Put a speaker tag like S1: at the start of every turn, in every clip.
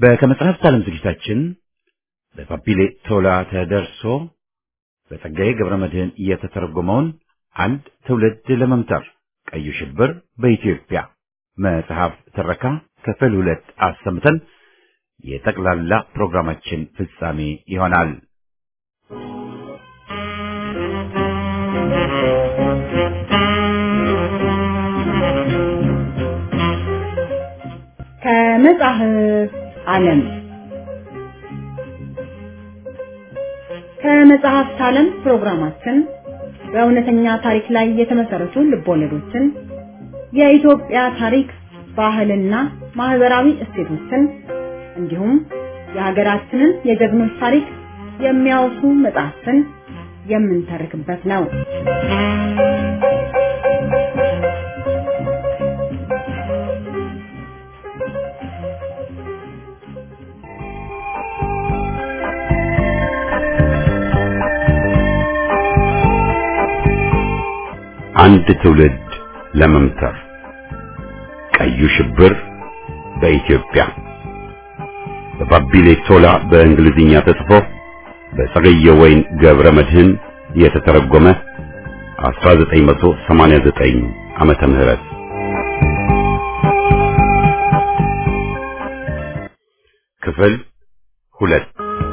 S1: በከመጽሐፍት ዓለም ዝግጅታችን በባቢሌ ቶላ ተደርሶ በጸጋዬ ገብረመድህን የተተረጎመውን አንድ ትውልድ ለመምተር ቀዩ ሽብር በኢትዮጵያ መጽሐፍ ትረካ ክፍል 2 አሰምተን የጠቅላላ ፕሮግራማችን ፍጻሜ ይሆናል።
S2: ከመጽሐፍት ዓለም ፕሮግራማችን በእውነተኛ ታሪክ ላይ የተመሰረቱ ልቦለዶችን፣ የኢትዮጵያ ታሪክ፣ ባህልና ማህበራዊ እሴቶችን እንዲሁም የሀገራችንን የጀግኖች ታሪክ የሚያወሱ መጽሐፍትን የምንተርክበት ነው።
S1: አንድ ትውልድ ለመምተር ቀዩ ሽብር በኢትዮጵያ በባቢሌ ቶላ በእንግሊዝኛ ተጽፎ በጸጋዬ ወይን ገብረመድህን የተተረጎመ 1989 ዓመተ ምህረት ክፍል 2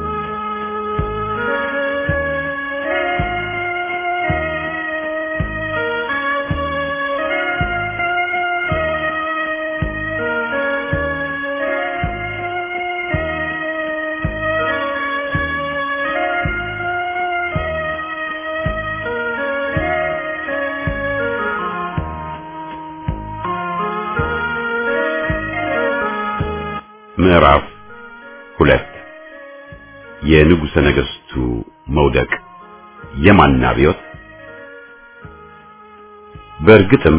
S1: ምዕራፍ 2 የንጉሠ ነገሥቱ መውደቅ የማን አብዮት? በእርግጥም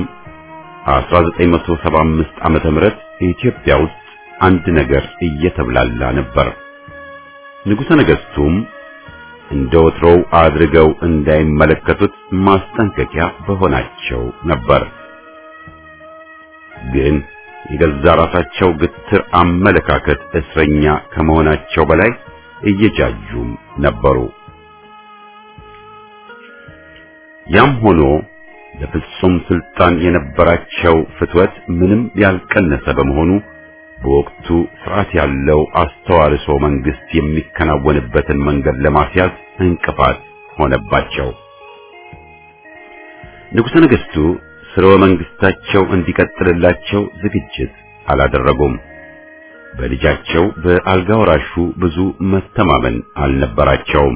S1: 1975 ዓመተ ምህረት ኢትዮጵያ ውስጥ አንድ ነገር እየተብላላ ነበር። ንጉሠ ነገሥቱም እንደ ወትሮው አድርገው እንዳይመለከቱት ማስጠንቀቂያ በሆናቸው ነበር። ግን የገዛ ራሳቸው ግትር አመለካከት እስረኛ ከመሆናቸው በላይ እየጃጁም ነበሩ። ያም ሆኖ ለፍጹም ስልጣን የነበራቸው ፍትወት ምንም ያልቀነሰ በመሆኑ በወቅቱ ስርዓት ያለው አስተዋርሶ መንግስት የሚከናወንበትን መንገድ ለማስያዝ እንቅፋት ሆነባቸው። ንጉሠ ነገሥቱ ስርወ መንግስታቸው እንዲቀጥልላቸው ዝግጅት አላደረጉም። በልጃቸው በአልጋ ወራሹ ብዙ መተማመን አልነበራቸውም።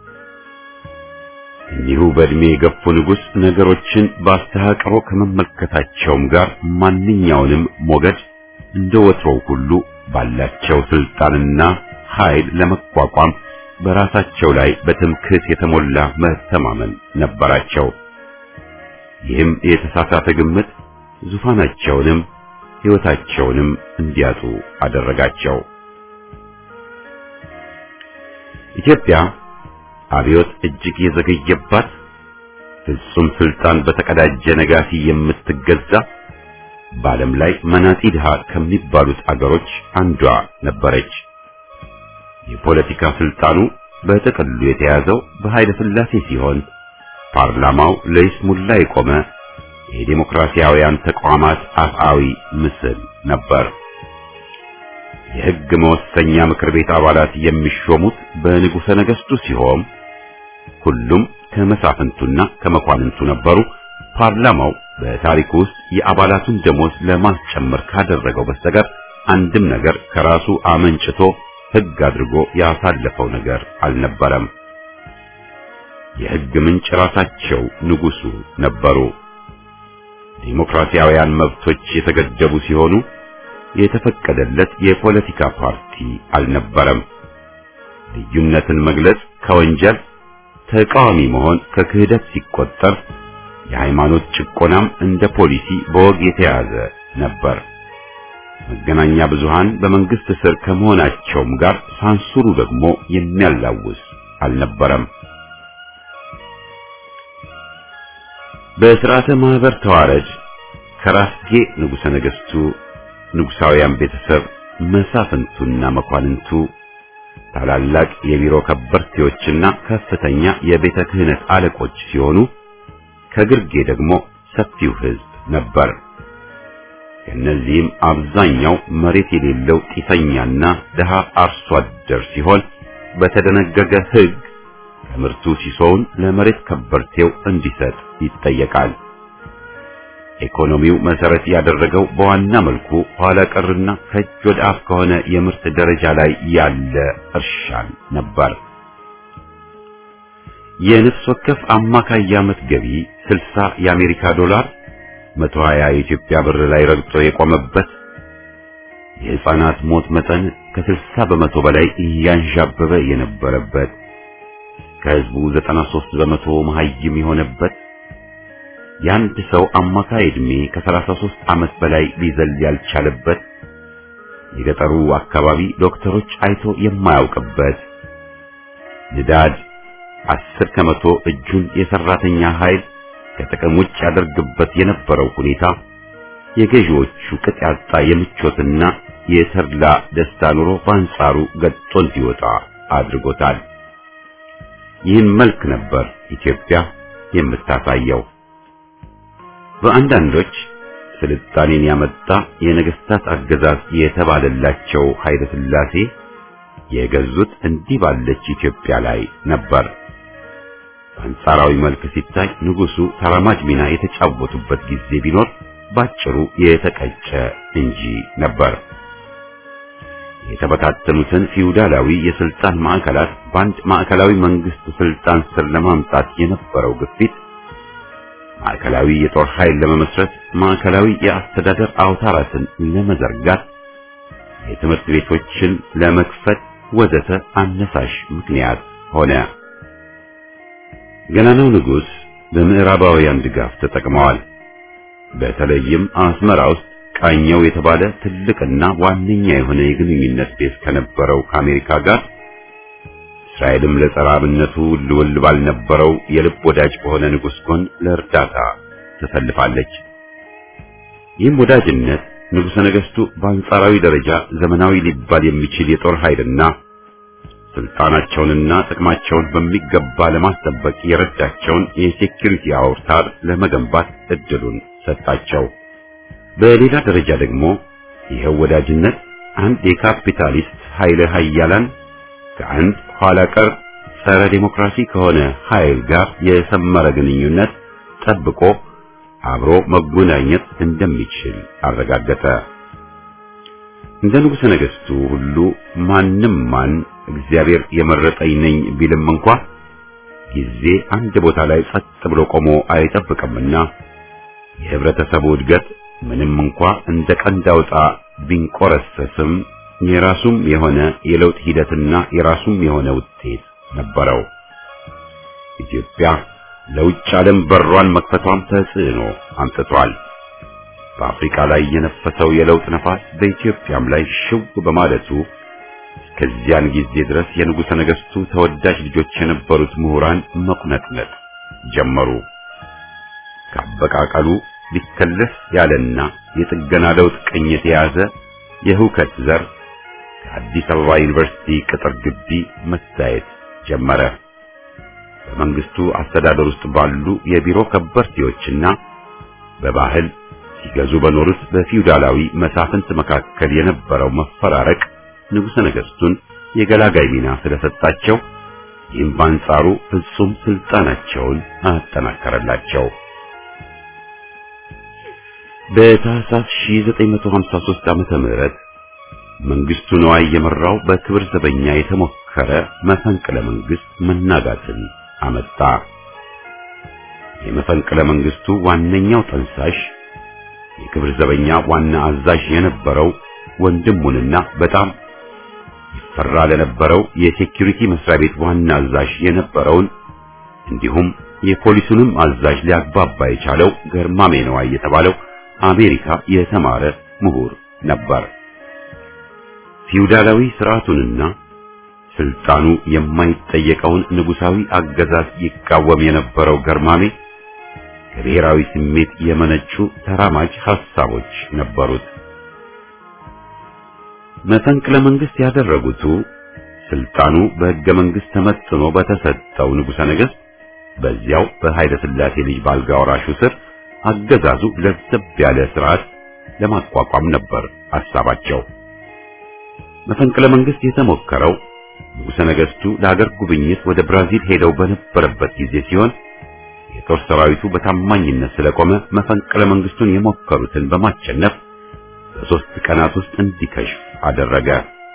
S1: እኒሁ በእድሜ የገፉ ንጉሥ ነገሮችን በአስተሃቅሮ ከመመልከታቸውም ጋር ማንኛውንም ሞገድ እንደ ወትሮው ሁሉ ባላቸው ስልጣንና ኃይል ለመቋቋም በራሳቸው ላይ በትምክህት የተሞላ መተማመን ነበራቸው። ይህም የተሳሳተ ግምት ዙፋናቸውንም ሕይወታቸውንም እንዲያጡ አደረጋቸው። ኢትዮጵያ አብዮት እጅግ የዘገየባት ፍጹም ስልጣን በተቀዳጀ ነጋሲ የምትገዛ በዓለም ላይ መናጢ ድሃ ከሚባሉት አገሮች አንዷ ነበረች። የፖለቲካ ስልጣኑ በጥቅሉ የተያዘው በኃይለ ሥላሴ ሲሆን ፓርላማው ለይስሙላ የቆመ የዲሞክራሲያውያን ተቋማት አፍአዊ ምስል ነበር። የሕግ መወሰኛ ምክር ቤት አባላት የሚሾሙት በንጉሠ ነገሥቱ ሲሆን ሁሉም ከመሳፍንቱና ከመኳንንቱ ነበሩ። ፓርላማው በታሪኩ ውስጥ የአባላቱን ደሞዝ ለማስጨመር ካደረገው በስተቀር አንድም ነገር ከራሱ አመንጭቶ ሕግ አድርጎ ያሳለፈው ነገር አልነበረም። የሕግ ምንጭ ራሳቸው ንጉሡ ነበሩ። ዲሞክራሲያውያን መብቶች የተገደቡ ሲሆኑ የተፈቀደለት የፖለቲካ ፓርቲ አልነበረም። ልዩነትን መግለጽ ከወንጀል፣ ተቃዋሚ መሆን ከክህደት ሲቆጠር፣ የሃይማኖት ጭቆናም እንደ ፖሊሲ በወግ የተያዘ ነበር። መገናኛ ብዙሃን በመንግስት ስር ከመሆናቸውም ጋር ሳንሱሩ ደግሞ የሚያላውስ አልነበረም። በሥርዓተ ማህበር ተዋረድ ከራስጌ ንጉሠ ነገሥቱ ንጉሳውያን ቤተሰብ መሳፍንቱና መኳንንቱ፣ ታላላቅ የቢሮ ከበርቴዎችና ከፍተኛ የቤተ ክህነት አለቆች ሲሆኑ ከግርጌ ደግሞ ሰፊው ሕዝብ ነበር። ከእነዚህም አብዛኛው መሬት የሌለው ጢሰኛና ድሃ አርሶ አደር ሲሆን በተደነገገ ሕግ ከምርቱ ሲሶውን ለመሬት ከበርቴው እንዲሰጥ ይጠየቃል። ኢኮኖሚው መሰረት ያደረገው በዋና መልኩ ኋላ ቀርና ከእጅ ወደ አፍ ከሆነ የምርት ደረጃ ላይ ያለ እርሻን ነበር። የነፍስ ወከፍ አማካይ የዓመት ገቢ 60 የአሜሪካ ዶላር 120 የኢትዮጵያ ብር ላይ ረግጦ የቆመበት፣ የሕፃናት ሞት መጠን ከ60 በመቶ በላይ እያንዣበበ የነበረበት፣ ከሕዝቡ 93 በመቶ መሃይም የሆነበት፣ የአንድ ሰው አማካይ ዕድሜ ከ33 ዓመት በላይ ሊዘል ያልቻለበት፣ የገጠሩ አካባቢ ዶክተሮች አይቶ የማያውቅበት፣ ንዳድ 10 ከመቶ እጁን የሰራተኛ ኃይል ከጥቅም ውጭ ያደርግበት የነበረው ሁኔታ የገዢዎቹ ቅጥ ያጣ የምቾትና የተድላ ደስታ ኑሮ በአንጻሩ ገጦ እንዲወጣ አድርጎታል። ይህን መልክ ነበር ኢትዮጵያ የምታሳየው። በአንዳንዶች ስልጣኔን ያመጣ የነገስታት አገዛዝ የተባለላቸው ኃይለ ሥላሴ የገዙት እንዲህ ባለች ኢትዮጵያ ላይ ነበር። በአንጻራዊ መልክ ሲታይ ንጉሱ ተራማጅ ሚና የተጫወቱበት ጊዜ ቢኖር ባጭሩ የተቀጨ እንጂ ነበር። የተበታተኑትን ፊውዳላዊ የስልጣን ማዕከላት በአንድ ማዕከላዊ መንግስት ስልጣን ስር ለማምጣት የነበረው ግፊት፣ ማዕከላዊ የጦር ኃይል ለመመስረት፣ ማዕከላዊ የአስተዳደር አውታራትን ለመዘርጋት፣ የትምህርት ቤቶችን ለመክፈት ወዘተ አነሳሽ ምክንያት ሆነ። ገናናው ንጉስ በምዕራባውያን ድጋፍ ተጠቅመዋል። በተለይም አስመራ ውስጥ ቃኘው የተባለ ትልቅና ዋነኛ የሆነ የግንኙነት ቤዝ ከነበረው ከአሜሪካ ጋር እስራኤልም ለጸራብነቱ ልውል ባልነበረው የልብ ወዳጅ በሆነ ንጉስ ጎን ለእርዳታ ተሰልፋለች። ይህም ወዳጅነት ንጉሠ ነገሥቱ በአንጻራዊ ደረጃ ዘመናዊ ሊባል የሚችል የጦር ኃይልና ስልጣናቸውንና ጥቅማቸውን በሚገባ ለማስጠበቅ የረዳቸውን የሴኩሪቲ አውታር ለመገንባት እድሉን ሰጣቸው። በሌላ ደረጃ ደግሞ ይሄው ወዳጅነት አንድ የካፒታሊስት ኃይለ ኃያላን ከአንድ ኋላ ቀር ጸረ ዴሞክራሲ ከሆነ ኃይል ጋር የሰመረ ግንኙነት ጠብቆ አብሮ መጎናኘት እንደሚችል አረጋገጠ። እንደ ንጉሠ ነገሥቱ ሁሉ ማንም ማን እግዚአብሔር የመረጠኝ ነኝ ቢልም እንኳ ጊዜ አንድ ቦታ ላይ ጸጥ ብሎ ቆሞ አይጠብቅምና የህብረተሰቡ እድገት ምንም እንኳ እንደ ቀንድ አውጣ ቢንቆረሰስም የራሱም የሆነ የለውጥ ሂደትና የራሱም የሆነ ውጤት ነበረው። ኢትዮጵያ ለውጭ ዓለም በሯን መክፈቷም ተጽዕኖ አምጥቷል። በአፍሪካ ላይ የነፈሰው የለውጥ ነፋስ በኢትዮጵያም ላይ ሽው በማለቱ ከዚያን ጊዜ ድረስ የንጉሠ ነገሥቱ ተወዳጅ ልጆች የነበሩት ምሁራን መቁነጥነጥ ጀመሩ። ካበቃቀሉ ሊከለስ ያለና የጥገና ለውጥ ቅኝት የያዘ የሁከት ዘር ከአዲስ አበባ ዩኒቨርሲቲ ቅጥር ግቢ መታየት ጀመረ። በመንግስቱ አስተዳደር ውስጥ ባሉ የቢሮ ከበርቴዎችና በባህል ሲገዙ በኖሩት በፊውዳላዊ መሳፍንት መካከል የነበረው መፈራረቅ ንጉሠ ነገሥቱን የገላጋይ ሚና ስለሰጣቸው ይህም በአንጻሩ ፍጹም ስልጣናቸውን አጠናከረላቸው። በታህሳስ 1953 ዓመተ ምህረት መንግስቱ ነዋይ የመራው በክብር ዘበኛ የተሞከረ መፈንቅለ መንግስት መናጋትን አመጣ። የመፈንቅለ መንግስቱ ዋነኛው ጠንሳሽ የክብር ዘበኛ ዋና አዛዥ የነበረው ወንድሙንና በጣም ይፈራ ለነበረው የሴኩሪቲ መስሪያ ቤት ዋና አዛዥ የነበረውን እንዲሁም የፖሊሱንም አዛዥ ሊያግባባ የቻለው ገርማሜ ነዋይ የተባለው አሜሪካ የተማረ ምሁር ነበር። ፊውዳላዊ ስርዓቱንና ስልጣኑ የማይጠየቀውን ንጉሳዊ አገዛዝ ይቃወም የነበረው ገርማሜ ከብሔራዊ ስሜት የመነጩ ተራማጅ ሐሳቦች ነበሩት። መፈንቅለ መንግስት ያደረጉት ስልጣኑ በሕገ መንግስት ተመጥኖ በተሰጠው ንጉሠ ነገሥት በዚያው በኃይለ ሥላሴ ልጅ ባልጋ ወራሹ ስር አገዛዙ ለዘብ ያለ ስርዓት ለማቋቋም ነበር ሐሳባቸው። መፈንቅለ መንግስት የተሞከረው ንጉሠ ነገሥቱ ለሀገር ጉብኝት ወደ ብራዚል ሄደው በነበረበት ጊዜ ሲሆን የጦር ሰራዊቱ በታማኝነት ስለቆመ መፈንቅለ መንግስቱን የሞከሩትን በማሸነፍ በሶስት ቀናት ውስጥ እንዲከሽፍ አደረገ።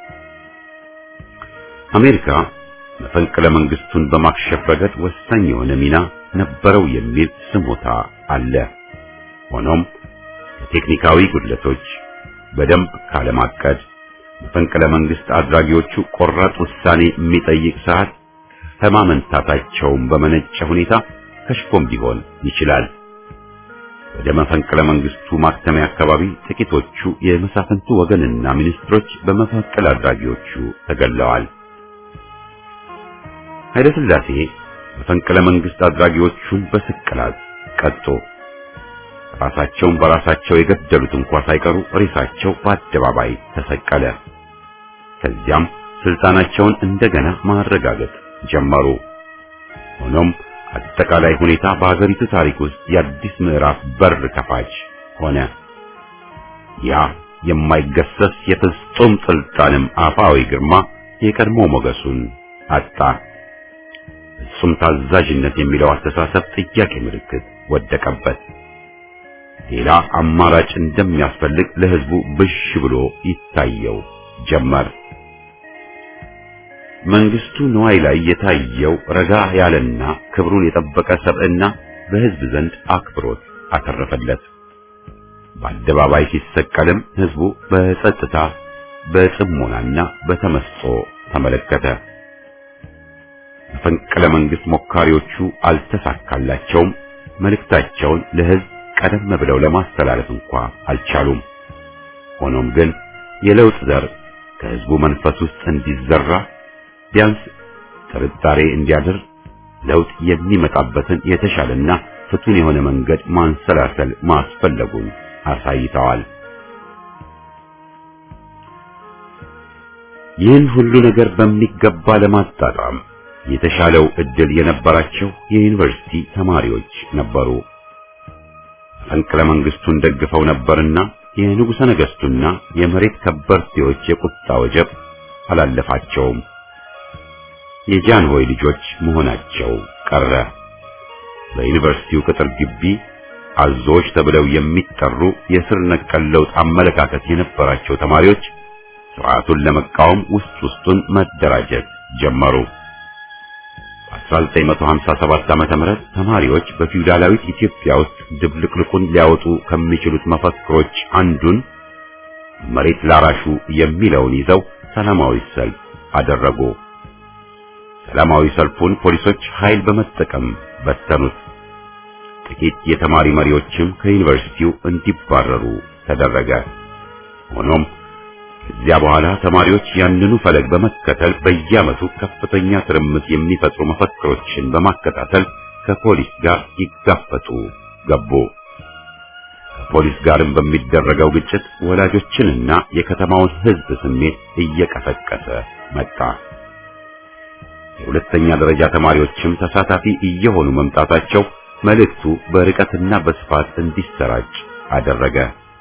S1: አሜሪካ መፈንቅለ መንግስቱን በማክሸፍ ረገድ ወሳኝ የሆነ ሚና ነበረው የሚል ስሞታ አለ። ሆኖም የቴክኒካዊ ጉድለቶች፣ በደንብ ካለማቀድ፣ መፈንቅለ መንግስት አድራጊዎቹ ቆራጥ ውሳኔ የሚጠይቅ ሰዓት ከማመንታታቸውም በመነጨ ሁኔታ ከሽፎም ቢሆን ይችላል። ወደ መፈንቅለ መንግስቱ ማክተሚያ አካባቢ ጥቂቶቹ የመሳፍንቱ ወገንና ሚኒስትሮች በመፈንቅለ አድራጊዎቹ ተገለዋል። ኃይለ ሥላሴ መፈንቅለ መንግስት አድራጊዎቹን በስቅላት ቀጡ። ራሳቸውን በራሳቸው የገደሉት እንኳን ሳይቀሩ ሬሳቸው በአደባባይ ተሰቀለ። ከዚያም ስልጣናቸውን እንደገና ማረጋገጥ ጀመሩ። ሆኖም አጠቃላይ ሁኔታ በአገሪቱ ታሪክ ውስጥ የአዲስ ምዕራፍ በር ከፋች ሆነ። ያ የማይገሰስ የፍጹም ስልጣንም አፋዊ ግርማ የቀድሞ ሞገሱን አጣ። ፍጹም ታዛዥነት የሚለው አስተሳሰብ ጥያቄ ምልክት ወደቀበት። ሌላ አማራጭ እንደሚያስፈልግ ለሕዝቡ ብሽ ብሎ ይታየው ጀመር። መንግስቱ ንዋይ ላይ የታየው ረጋ ያለና ክብሩን የጠበቀ ሰብዕና በሕዝብ ዘንድ አክብሮት አተረፈለት። በአደባባይ ሲሰቀልም ሕዝቡ በጸጥታ በጽሞናና በተመስጦ ተመለከተ። መፈንቅለ መንግስት ሞካሪዎቹ አልተሳካላቸውም። መልእክታቸውን ለሕዝብ ቀደም ብለው ለማስተላለፍ እንኳን አልቻሉም። ሆኖም ግን የለውጥ ዘር ከሕዝቡ መንፈስ ውስጥ እንዲዘራ ቢያንስ ጥርጣሬ እንዲያድር ለውጥ የሚመጣበትን የተሻለና ፍቱን የሆነ መንገድ ማንሰላሰል ማስፈለጉን አሳይተዋል። ይህን ሁሉ ነገር በሚገባ ለማጣጣም የተሻለው እድል የነበራቸው የዩኒቨርሲቲ ተማሪዎች ነበሩ። መፈንቅለ መንግስቱን ደግፈው ነበርና የንጉሠ ነገሥቱና የመሬት ከበርቴዎች የቁጣ ወጀብ አላለፋቸውም። የጃንሆይ ልጆች መሆናቸው ቀረ። በዩኒቨርሲቲው ቅጥር ግቢ አዞዎች ተብለው የሚጠሩ የስር ነቀል ለውጥ አመለካከት የነበራቸው ተማሪዎች ስርዓቱን ለመቃወም ውስጡን መደራጀት ጀመሩ። በ1957 ዓመተ ምህረት ተማሪዎች በፊውዳላዊት ኢትዮጵያ ውስጥ ድብልቅልቁን ሊያወጡ ከሚችሉት መፈክሮች አንዱን መሬት ላራሹ የሚለውን ይዘው ሰላማዊ ሰልፍ አደረጉ። ሰላማዊ ሰልፉን ፖሊሶች ኃይል በመጠቀም በተኑት። ጥቂት የተማሪ መሪዎችም ከዩኒቨርሲቲው እንዲባረሩ ተደረገ። ሆኖም ከዚያ በኋላ ተማሪዎች ያንኑ ፈለግ በመከተል በየዓመቱ ከፍተኛ ትርምስ የሚፈጥሩ መፈክሮችን በማከታተል ከፖሊስ ጋር ይጋፈጡ ገቡ። ከፖሊስ ጋርም በሚደረገው ግጭት ወላጆችንና የከተማውን ሕዝብ ስሜት እየቀሰቀሰ መጣ። የሁለተኛ ደረጃ ተማሪዎችም ተሳታፊ እየሆኑ መምጣታቸው መልእክቱ በርቀትና በስፋት እንዲሰራጭ አደረገ።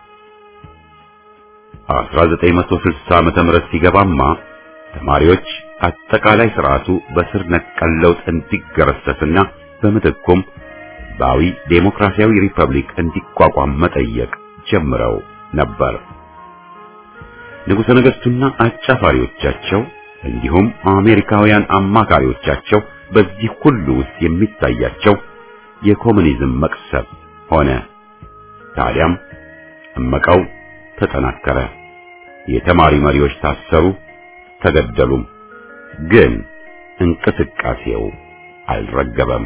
S1: 1960 ዓመተ ምህረት ሲገባማ ተማሪዎች አጠቃላይ ስርዓቱ በስር ነቀል ለውጥ እንዲገረሰስና በምትኩም ህዝባዊ ዴሞክራሲያዊ ሪፐብሊክ እንዲቋቋም መጠየቅ ጀምረው ነበር። ንጉሠ ነገሥቱና አጫፋሪዎቻቸው እንዲሁም አሜሪካውያን አማካሪዎቻቸው በዚህ ሁሉ ውስጥ የሚታያቸው የኮሙኒዝም መቅሰብ ሆነ። ታዲያም እመቃው ተጠናከረ። የተማሪ መሪዎች ታሰሩ፣ ተገደሉም። ግን እንቅስቃሴው አልረገበም።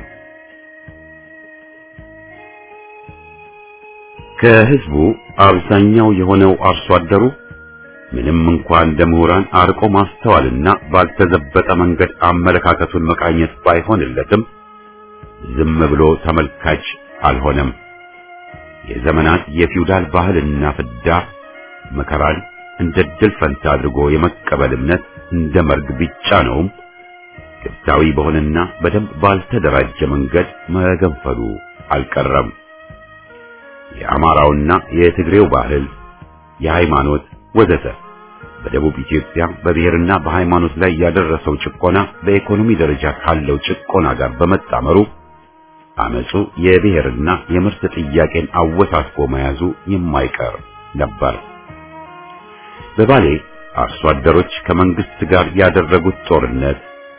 S1: ከህዝቡ አብዛኛው የሆነው አርሶ አደሩ ምንም እንኳን እንደ ምሁራን አርቆ ማስተዋልና ባልተዘበጠ መንገድ አመለካከቱን መቃኘት ባይሆንለትም ዝም ብሎ ተመልካች አልሆነም። የዘመናት የፊውዳል ባህልና ፍዳ መከራን፣ እንደ ድል ፈንታ አድርጎ የመቀበል እምነት እንደ መርግ ቢጫነውም ግብታዊ በሆነና በደንብ ባልተደራጀ መንገድ መገንፈሉ አልቀረም። የአማራውና የትግሬው ባህል፣ የሃይማኖት ወዘተ በደቡብ ኢትዮጵያ በብሔርና በሃይማኖት ላይ ያደረሰው ጭቆና በኢኮኖሚ ደረጃ ካለው ጭቆና ጋር በመጣመሩ አመጹ የብሔርና የምርት ጥያቄን አወሳስቦ መያዙ የማይቀር ነበር። በባሌ አርሶ አደሮች ከመንግስት ጋር ያደረጉት ጦርነት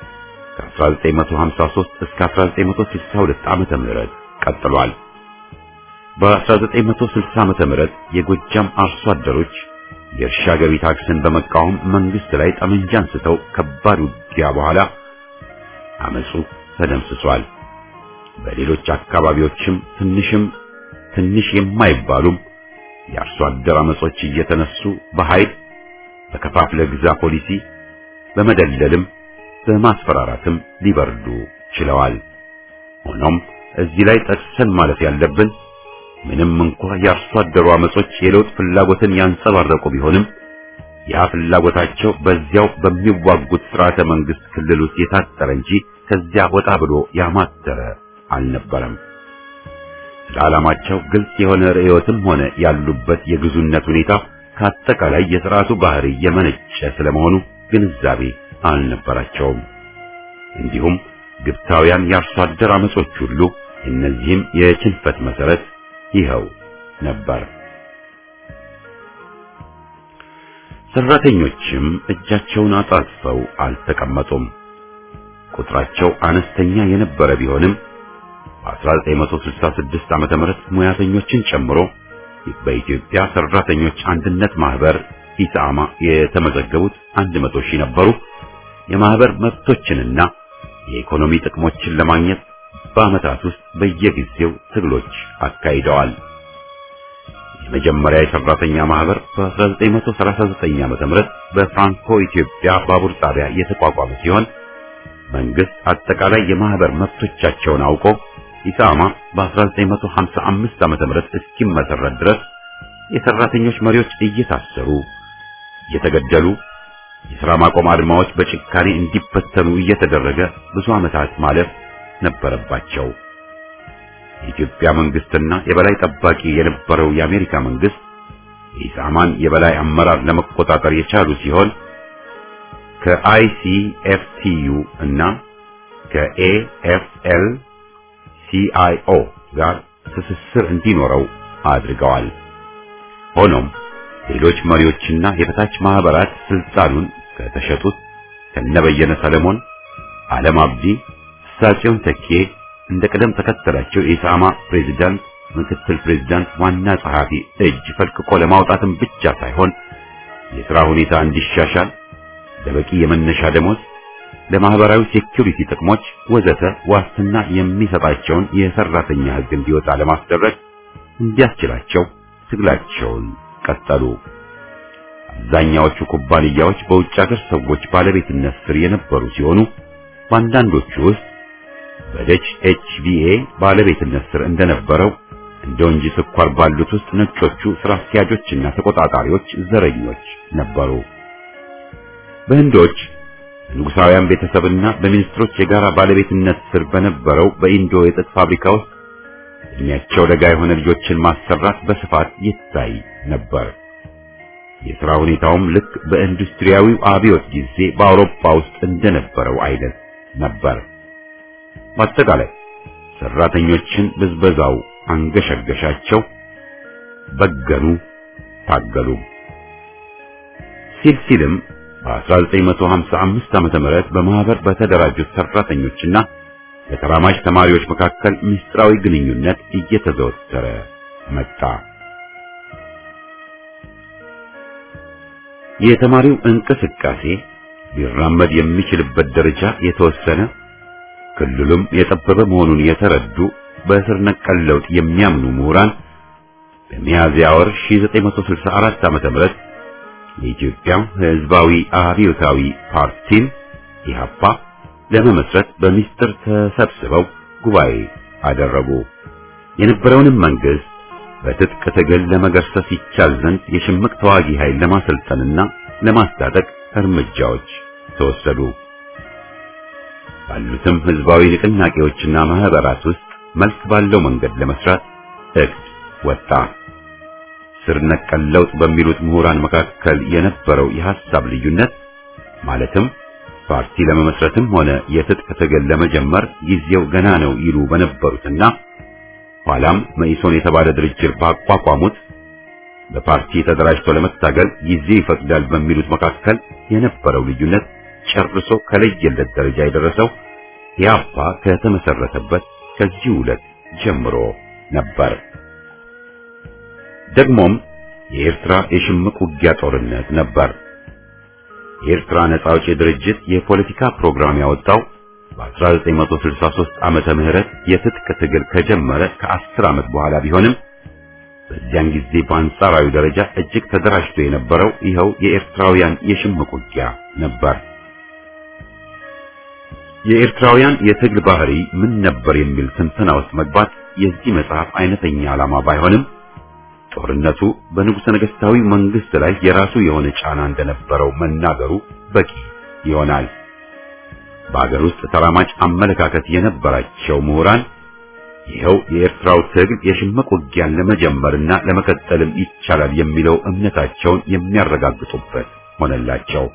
S1: ከ1953 እስከ 1962 ዓመተ ምህረት ቀጥሏል። በ1960 ዓመተ ምህረት የጎጃም አርሶ አደሮች የእርሻ ገቢ ታክስን በመቃወም መንግስት ላይ ጠመንጃ አንስተው ከባድ ውጊያ በኋላ አመጹ ተደምስሷል። በሌሎች አካባቢዎችም ትንሽ የማይባሉም የአርሶ አደር አመጾች እየተነሱ በኃይል በከፋፍለ ግዛ ፖሊሲ በመደለልም በማስፈራራትም ሊበርዱ ችለዋል። ሆኖም እዚህ ላይ ጠቅሰን ማለት ያለብን ምንም እንኳ የአርሶ አደሩ አመጾች የለውጥ ፍላጎትን ያንጸባረቁ ቢሆንም ያ ፍላጎታቸው በዚያው በሚዋጉት ስርዓተ መንግስት ክልል ውስጥ የታጠረ እንጂ ከዚያ ወጣ ብሎ ያማተረ አልነበረም። ለዓላማቸው ግልጽ የሆነ ርዕዮትም ሆነ ያሉበት የግዙነት ሁኔታ ከአጠቃላይ የሥርዓቱ ባህሪ የመነጨ ስለመሆኑ ግንዛቤ አልነበራቸውም። እንዲሁም ግብታውያን የአርሶ አደር አመጾች ሁሉ እነዚህም የችንፈት መሰረት ይኸው ነበር። ሰራተኞችም እጃቸውን አጣጥፈው አልተቀመጡም። ቁጥራቸው አነስተኛ የነበረ ቢሆንም 1966 ዓመተ ምህረት ሙያተኞችን ጨምሮ በኢትዮጵያ ሰራተኞች አንድነት ማህበር ኢሳማ የተመዘገቡት 100 ሺህ ነበሩ። የማህበር መብቶችንና የኢኮኖሚ ጥቅሞችን ለማግኘት በአመታት ውስጥ በየጊዜው ትግሎች አካሂደዋል። የመጀመሪያ የሰራተኛ ማህበር በ1939 ዓመተ ምህረት በፍራንኮ ኢትዮጵያ ባቡር ጣቢያ የተቋቋመ ሲሆን መንግስት አጠቃላይ የማህበር መብቶቻቸውን አውቆ ኢሳማ በ1955 ዓመተ ምህረት እስኪመሰረት ድረስ የሰራተኞች መሪዎች እየታሰሩ እየተገደሉ የሥራ ማቆም አድማዎች በጭካኔ እንዲበተኑ እየተደረገ ብዙ ዓመታት ማለፍ ነበረባቸው። የኢትዮጵያ መንግስትና የበላይ ጠባቂ የነበረው የአሜሪካ መንግስት የኢሳማን የበላይ አመራር ለመቆጣጠር የቻሉ ሲሆን ከአይሲኤፍቲዩ እና ከኤኤፍኤል ሲአይኦ ጋር ትስስር እንዲኖረው አድርገዋል። ሆኖም ሌሎች መሪዎችና የበታች ማህበራት ስልጣኑን ከተሸጡት ከነበየነ ሰለሞን፣ ዓለም አብዲ፣ ሳጭን ተኬ እንደ ቀደም ተከተላቸው የኢሳማ ፕሬዝዳንት፣ ምክትል ፕሬዝዳንት፣ ዋና ጸሐፊ እጅ ፈልቅቆ ለማውጣትም ብቻ ሳይሆን የሥራ ሁኔታ እንዲሻሻል ለበቂ የመነሻ ደሞዝ፣ ለማህበራዊ ሴኩሪቲ ጥቅሞች ወዘተ ዋስትና የሚሰጣቸውን የሰራተኛ ሕግ እንዲወጣ ለማስደረግ እንዲያስችላቸው ትግላቸውን ቀጠሉ። አብዛኛዎቹ ኩባንያዎች በውጭ ሀገር ሰዎች ባለቤትነት ስር የነበሩ ሲሆኑ በአንዳንዶቹ ውስጥ በደች ኤችቪኤ ባለቤትነት ስር እንደነበረው እንደ ወንጂ ስኳር ባሉት ውስጥ ነጮቹ ስራ አስኪያጆችና ተቆጣጣሪዎች ዘረኞች ነበሩ። በህንዶች ንጉሳውያን ቤተሰብና በሚኒስትሮች የጋራ ባለቤትነት ስር በነበረው በኢንዶ የጥጥ ፋብሪካ ውስጥ እድሜያቸው ለጋ የሆነ ልጆችን ማሰራት በስፋት ይታይ ነበር። የሥራ ሁኔታውም ልክ በኢንዱስትሪያዊው አብዮት ጊዜ በአውሮፓ ውስጥ እንደነበረው አይነት ነበር። በአጠቃላይ ሰራተኞችን ብዝበዛው አንገሸገሻቸው፣ በገኑ፣ ታገሉ። ሲልም በ1955 ዓመተ ምህረት በማህበር በተደራጁት ሰራተኞችና በተራማጅ ተማሪዎች መካከል ምስጢራዊ ግንኙነት እየተዘወተረ መጣ። የተማሪው እንቅስቃሴ ሊራመድ የሚችልበት ደረጃ የተወሰነ ክልሉም የጠበበ መሆኑን የተረዱ በስር ነቀል ለውጥ የሚያምኑ ምሁራን በሚያዝያ ወር 1964 ዓመተ ምህረት የኢትዮጵያ ሕዝባዊ አብዮታዊ ፓርቲን ኢህአፓ ለመመስረት በሚስጥር ተሰብስበው ጉባኤ አደረጉ። የነበረውንም መንግስት በትጥቅ ትግል ለመገርሰስ ይቻል ዘንድ የሽምቅ ተዋጊ ኃይል ለማሰልጠንና ለማስታጠቅ እርምጃዎች ተወሰዱ። ባሉትም ህዝባዊ ንቅናቄዎችና ማህበራት ውስጥ መልክ ባለው መንገድ ለመስራት እቅድ ወጣ። ስር ነቀል ለውጥ በሚሉት ምሁራን መካከል የነበረው የሐሳብ ልዩነት ማለትም ፓርቲ ለመመስረትም ሆነ የትጥቅ ትግል ለመጀመር ጊዜው ገና ነው ይሉ በነበሩትና ኋላም መኢሶን የተባለ ድርጅት ባቋቋሙት በፓርቲ ተደራጅቶ ለመታገል ጊዜ ይፈቅዳል በሚሉት መካከል የነበረው ልዩነት ጨርሶ ከለየለት ደረጃ የደረሰው ኢህአፓ ከተመሰረተበት ከዚህ ዕለት ጀምሮ ነበር። ደግሞም የኤርትራ የሽምቅ ውጊያ ጦርነት ነበር። የኤርትራ ነጻ አውጪ ድርጅት የፖለቲካ ፕሮግራም ያወጣው በ1963 ዓመተ ምህረት የትጥቅ ትግል ከጀመረ ከ10 ዓመት በኋላ ቢሆንም በዚያን ጊዜ በአንጻራዊ ደረጃ እጅግ ተደራጅቶ የነበረው ይኸው የኤርትራውያን የሽምቅ ውጊያ ነበር። የኤርትራውያን የትግል ባህሪ ምን ነበር የሚል ትንተና ውስጥ መግባት የዚህ መጽሐፍ አይነተኛ ዓላማ ባይሆንም ጦርነቱ በንጉሠ ነገሥታዊ መንግስት ላይ የራሱ የሆነ ጫና እንደነበረው መናገሩ በቂ ይሆናል። በአገር ውስጥ ተራማጅ አመለካከት የነበራቸው ምሁራን ይኸው የኤርትራው ትግል የሽምቅ ውጊያን ለመጀመርና ለመቀጠልም ይቻላል የሚለው እምነታቸውን የሚያረጋግጡበት ሆነላቸው።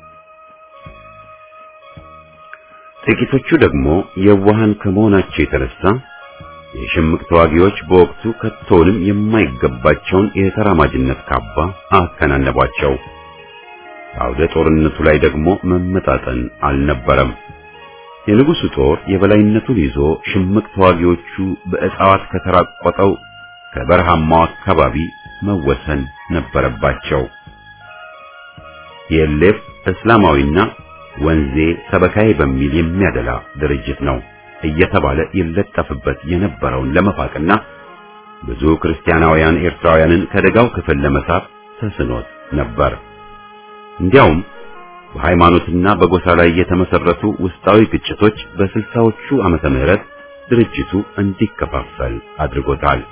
S1: ጥቂቶቹ ደግሞ የዋሃን ከመሆናቸው የተነሳ የሽምቅ ተዋጊዎች በወቅቱ ከቶንም የማይገባቸውን የተራማጅነት ካባ አከናነቧቸው። አውደ ጦርነቱ ላይ ደግሞ መመጣጠን አልነበረም። የንጉሱ ጦር የበላይነቱን ይዞ ሽምቅ ተዋጊዎቹ በእጽዋት ከተራቆጠው ከበረሃማው አካባቢ መወሰን ነበረባቸው። የሌፍ እስላማዊና ወንዜ ሰበካይ በሚል የሚያደላ ድርጅት ነው እየተባለ ይለጠፍበት የነበረውን ለመፋቅና ብዙ ክርስቲያናውያን ኤርትራውያንን ከደጋው ክፍል ለመሳብ ተስኖት ነበር። እንዲያውም በሃይማኖትና በጎሳ ላይ የተመሰረቱ ውስጣዊ ግጭቶች በ60ዎቹ ዓመተ ምህረት ድርጅቱ እንዲከፋፈል አድርጎታል።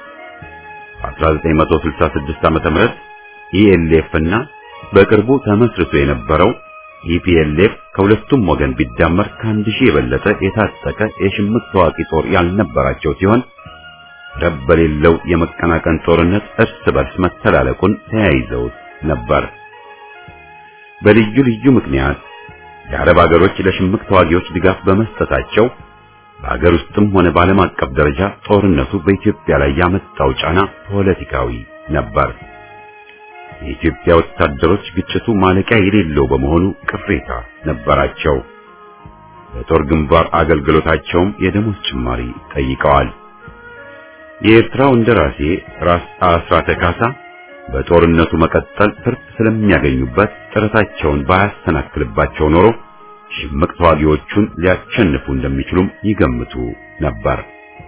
S1: 1966 ዓመተ ምህረት ኢኤልኤፍ እና በቅርቡ ተመስርቶ የነበረው ኢፒኤልኤፍ ከሁለቱም ወገን ቢዳመር ከ1000 የበለጠ የታጠቀ የሽምቅ ተዋጊ ጦር ያልነበራቸው ሲሆን ረብ በሌለው የመቀናቀን ጦርነት እርስ በርስ መተላለቁን ተያይዘውት ነበር። በልዩ ልዩ ምክንያት የአረብ ሀገሮች ለሽምቅ ተዋጊዎች ድጋፍ በመስጠታቸው በሀገር ውስጥም ሆነ በዓለም አቀፍ ደረጃ ጦርነቱ በኢትዮጵያ ላይ ያመጣው ጫና ፖለቲካዊ ነበር። የኢትዮጵያ ወታደሮች ግጭቱ ማለቂያ የሌለው በመሆኑ ቅሬታ ነበራቸው። በጦር ግንባር አገልግሎታቸውም የደሞዝ ጭማሪ ጠይቀዋል። የኤርትራው እንደራሴ ራስ አስራተ ካሳ በጦርነቱ መቀጠል ትርፍ ስለሚያገኙበት ጥረታቸውን ባያስተናክልባቸው ኖሮ ሽምቅ ተዋጊዎቹን ሊያሸንፉ እንደሚችሉም ይገምቱ ነበር።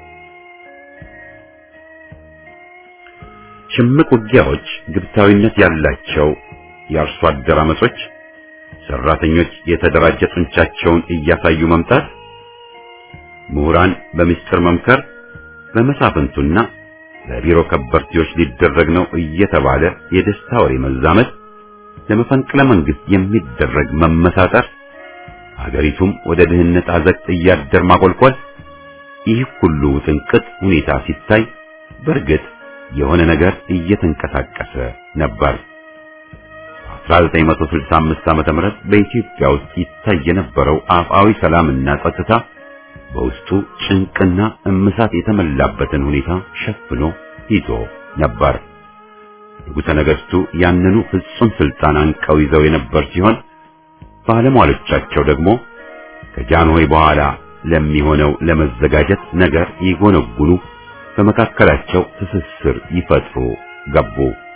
S1: ሽምቅ ውጊያዎች ግብታዊነት ያላቸው የአርሶ አደር አመጾች፣ ሰራተኞች የተደራጀ ጡንቻቸውን እያሳዩ መምጣት፣ ምሁራን በምስጢር መምከር፣ በመሳፍንቱና ለቢሮ ከበርቴዎች ሊደረግ ነው እየተባለ የደስታ ወሬ መዛመት፣ ለመፈንቅለ መንግስት የሚደረግ መመሳጠር፣ ሀገሪቱም ወደ ድህነት አዘቅት እያደር ማቆልቆል፣ ይህ ሁሉ ጥንቅጥ ሁኔታ ሲታይ በእርግጥ የሆነ ነገር እየተንቀሳቀሰ ነበር። 1965 ዓመተ ምህረት በኢትዮጵያ ውስጥ ይታይ የነበረው አፍአዊ ሰላምና ጸጥታ በውስጡ ጭንቅና እምሳት የተመላበትን ሁኔታ ሸፍኖ ይዞ ነበር። ንጉሠ ነገሥቱ ያንኑ ፍጹም ስልጣን አንቀው ይዘው የነበር ሲሆን ባለሟሎቻቸው ደግሞ ከጃንሆይ በኋላ ለሚሆነው ለመዘጋጀት ነገር ይጎነጉኑ፣ በመካከላቸው ትስስር ይፈጥሩ ገቡ።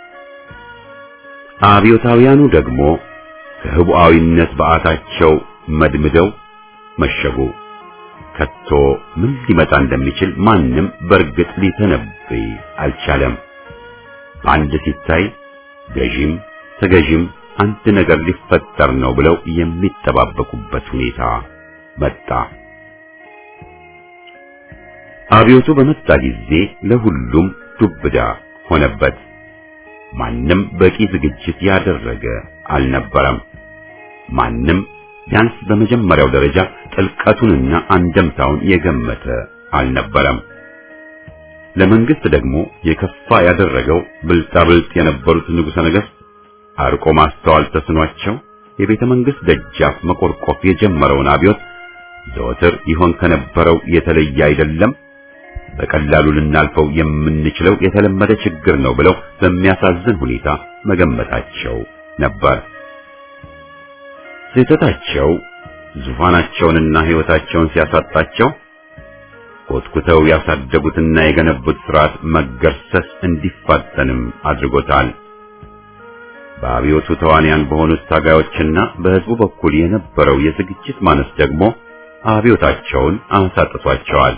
S1: አብዮታውያኑ ደግሞ ከህቡዓዊነት በአታቸው መድምደው መሸጉ። ከቶ ምን ሊመጣ እንደሚችል ማንም በእርግጥ ሊተነብይ አልቻለም። በአንድ ሲታይ ገዢም ተገዢም አንድ ነገር ሊፈጠር ነው ብለው የሚጠባበቁበት ሁኔታ መጣ። አብዮቱ በመጣ ጊዜ ለሁሉም ዱብዳ ሆነበት። ማንም በቂ ዝግጅት ያደረገ አልነበረም። ማንም ቢያንስ በመጀመሪያው ደረጃ ጥልቀቱንና አንደምታውን የገመተ አልነበረም። ለመንግስት ደግሞ የከፋ ያደረገው ብልጣብልጥ የነበሩት ንጉሠ ነገሥት አርቆ ማስተዋል ተስኗቸው የቤተ መንግስት ደጃፍ መቆርቆፍ የጀመረውን አብዮት ዘወትር ይሆን ከነበረው የተለየ አይደለም፣ በቀላሉ ልናልፈው የምንችለው የተለመደ ችግር ነው ብለው በሚያሳዝን ሁኔታ መገመታቸው ነበር። ስህተታቸው ዙፋናቸውንና ሕይወታቸውን ሲያሳጣቸው ኮትኩተው ያሳደጉትና የገነቡት ስርዓት መገርሰስ እንዲፋጠንም አድርጎታል። በአብዮቱ ተዋንያን በሆኑት ታጋዮችና በሕዝቡ በኩል የነበረው የዝግጅት ማነስ ደግሞ አብዮታቸውን አሳጥቷቸዋል።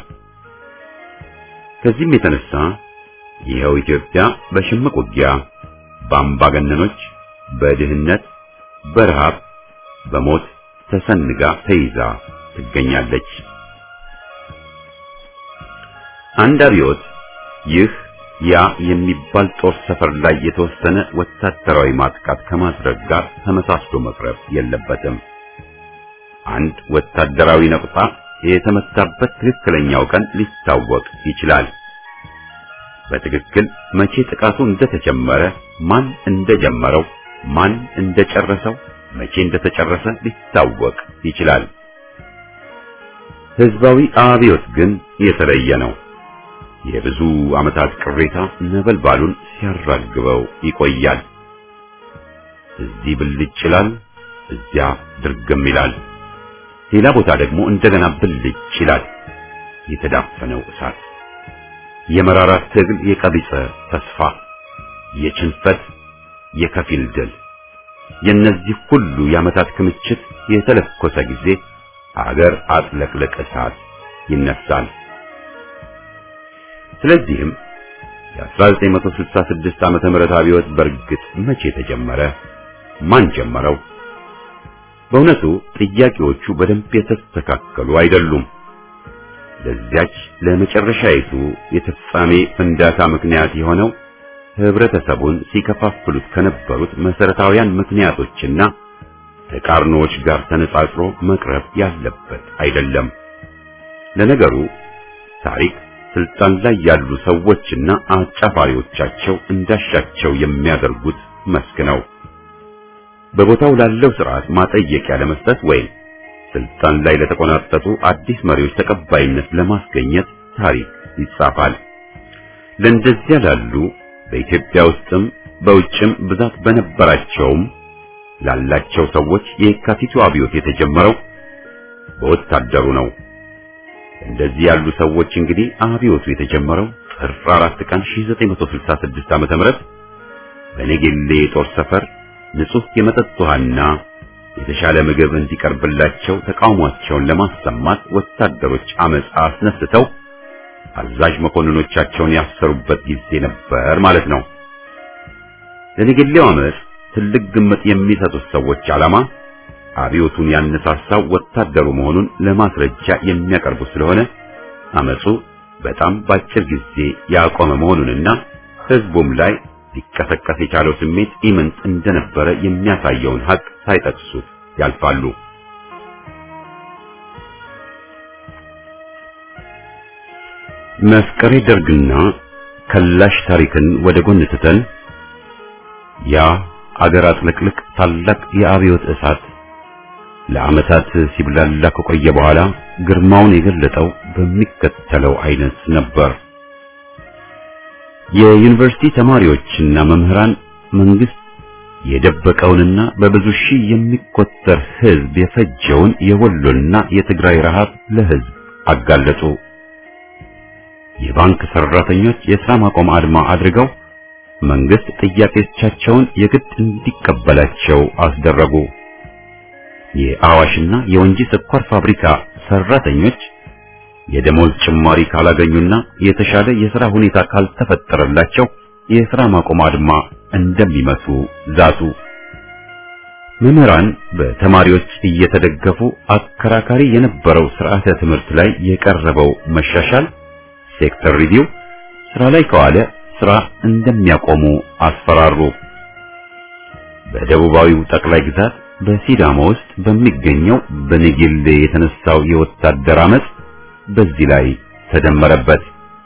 S1: ከዚህም የተነሳ ይኸው ኢትዮጵያ በሽምቅ ውጊያ፣ በአምባገነኖች፣ በድህነት፣ በረሃብ፣ በሞት ተሰንጋ ተይዛ ትገኛለች። አንድ አብዮት ይህ ያ የሚባል ጦር ሰፈር ላይ የተወሰነ ወታደራዊ ማጥቃት ከማድረግ ጋር ተመሳስሎ መቅረብ የለበትም። አንድ ወታደራዊ ነቁጣ የተመታበት ትክክለኛው ቀን ሊታወቅ ይችላል። በትክክል መቼ ጥቃቱ እንደተጀመረ፣ ማን እንደጀመረው፣ ማን እንደጨረሰው፣ መቼ እንደተጨረሰ ሊታወቅ ይችላል። ህዝባዊ አብዮት ግን የተለየ ነው። የብዙ ዓመታት ቅሬታ ነበልባሉን ሲያራግበው ይቆያል። እዚህ ብልጭ ይላል፣ እዚያ ድርግም ይላል፣ ሌላ ቦታ ደግሞ እንደገና ብልጭ ይላል። የተዳፈነው እሳት፣ የመራራት ትግል፣ የቀቢጸ ተስፋ፣ የችንፈት፣ የከፊል ድል፣ የነዚህ ሁሉ የዓመታት ክምችት የተለኮሰ ጊዜ አገር አጥለቅልቅ እሳት ይነሳል። ስለዚህም የ1966 ዓመተ ምህረት አብዮት በእርግጥ መቼ ተጀመረ? ማን ጀመረው? በእውነቱ ጥያቄዎቹ በደንብ የተስተካከሉ አይደሉም። ለዚያች ለመጨረሻይቱ የፍጻሜ ፍንዳታ ምክንያት የሆነው ህብረተሰቡን ሲከፋፍሉት ከነበሩት መሰረታዊያን ምክንያቶችና ተቃርኖዎች ጋር ተነጻጽሮ መቅረብ ያለበት አይደለም። ለነገሩ ታሪክ ስልጣን ላይ ያሉ ሰዎችና አጫፋሪዎቻቸው እንዳሻቸው የሚያደርጉት መስክ ነው። በቦታው ላለው ስርዓት ማጠየቂያ ለመስጠት ወይም ስልጣን ላይ ለተቆናጠጡ አዲስ መሪዎች ተቀባይነት ለማስገኘት ታሪክ ይጻፋል። ለእንደዚያ ላሉ በኢትዮጵያ ውስጥም በውጭም ብዛት በነበራቸውም ላላቸው ሰዎች የካቲቱ አብዮት የተጀመረው በወታደሩ ነው። እንደዚህ ያሉ ሰዎች እንግዲህ አብዮቱ የተጀመረው ጥር 4 ቀን 1966 ዓመተ ምህረት በነገሌ የጦር ሰፈር ንጹህ የመጠጥ ውሃና የተሻለ ምግብ እንዲቀርብላቸው ተቃውሟቸውን ለማሰማት ወታደሮች አመጽ አስነስተው አዛዥ መኮንኖቻቸውን ያሰሩበት ጊዜ ነበር ማለት ነው። ለነገሌው አመጽ ትልቅ ግምት የሚሰጡት ሰዎች ዓላማ አብዮቱን ያነሳሳው ወታደሩ መሆኑን ለማስረጃ የሚያቀርቡ ስለሆነ አመጹ በጣም ባጭር ጊዜ ያቆመ መሆኑንና ህዝቡም ላይ ሊቀሰቀስ የቻለው ስሜት ኢምንት እንደነበረ የሚያሳየውን ሀቅ ሳይጠቅሱት ያልፋሉ። መፍቀሬ ደርግና ከላሽ ታሪክን ወደ ጎን ትተን ያ አገር አጥለቅልቅ ታላቅ የአብዮት እሳት ለዓመታት ሲብላላ ከቆየ በኋላ ግርማውን የገለጠው በሚከተለው አይነት ነበር። የዩኒቨርሲቲ ተማሪዎችና መምህራን መንግስት የደበቀውንና በብዙ ሺህ የሚቆጠር ህዝብ የፈጀውን የወሎና የትግራይ ረሃብ ለህዝብ አጋለጡ። የባንክ ሰራተኞች የሥራ ማቆም አድማ አድርገው መንግስት ጥያቄዎቻቸውን የግድ እንዲቀበላቸው አስደረጉ። የአዋሽና የወንጂ ስኳር ፋብሪካ ሰራተኞች የደሞዝ ጭማሪ ካላገኙና የተሻለ የሥራ ሁኔታ ካልተፈጠረላቸው የሥራ ማቆም አድማ እንደሚመቱ ዛቱ። መምህራን በተማሪዎች እየተደገፉ አከራካሪ የነበረው ስርዓተ ትምህርት ላይ የቀረበው መሻሻል ሴክተር ሪቪው ስራ ላይ ከዋለ ስራ እንደሚያቆሙ አስፈራሩ። በደቡባዊው ጠቅላይ ግዛት በሲዳሞ ውስጥ በሚገኘው በነጌሌ የተነሳው የወታደር አመጽ በዚህ ላይ ተደመረበት።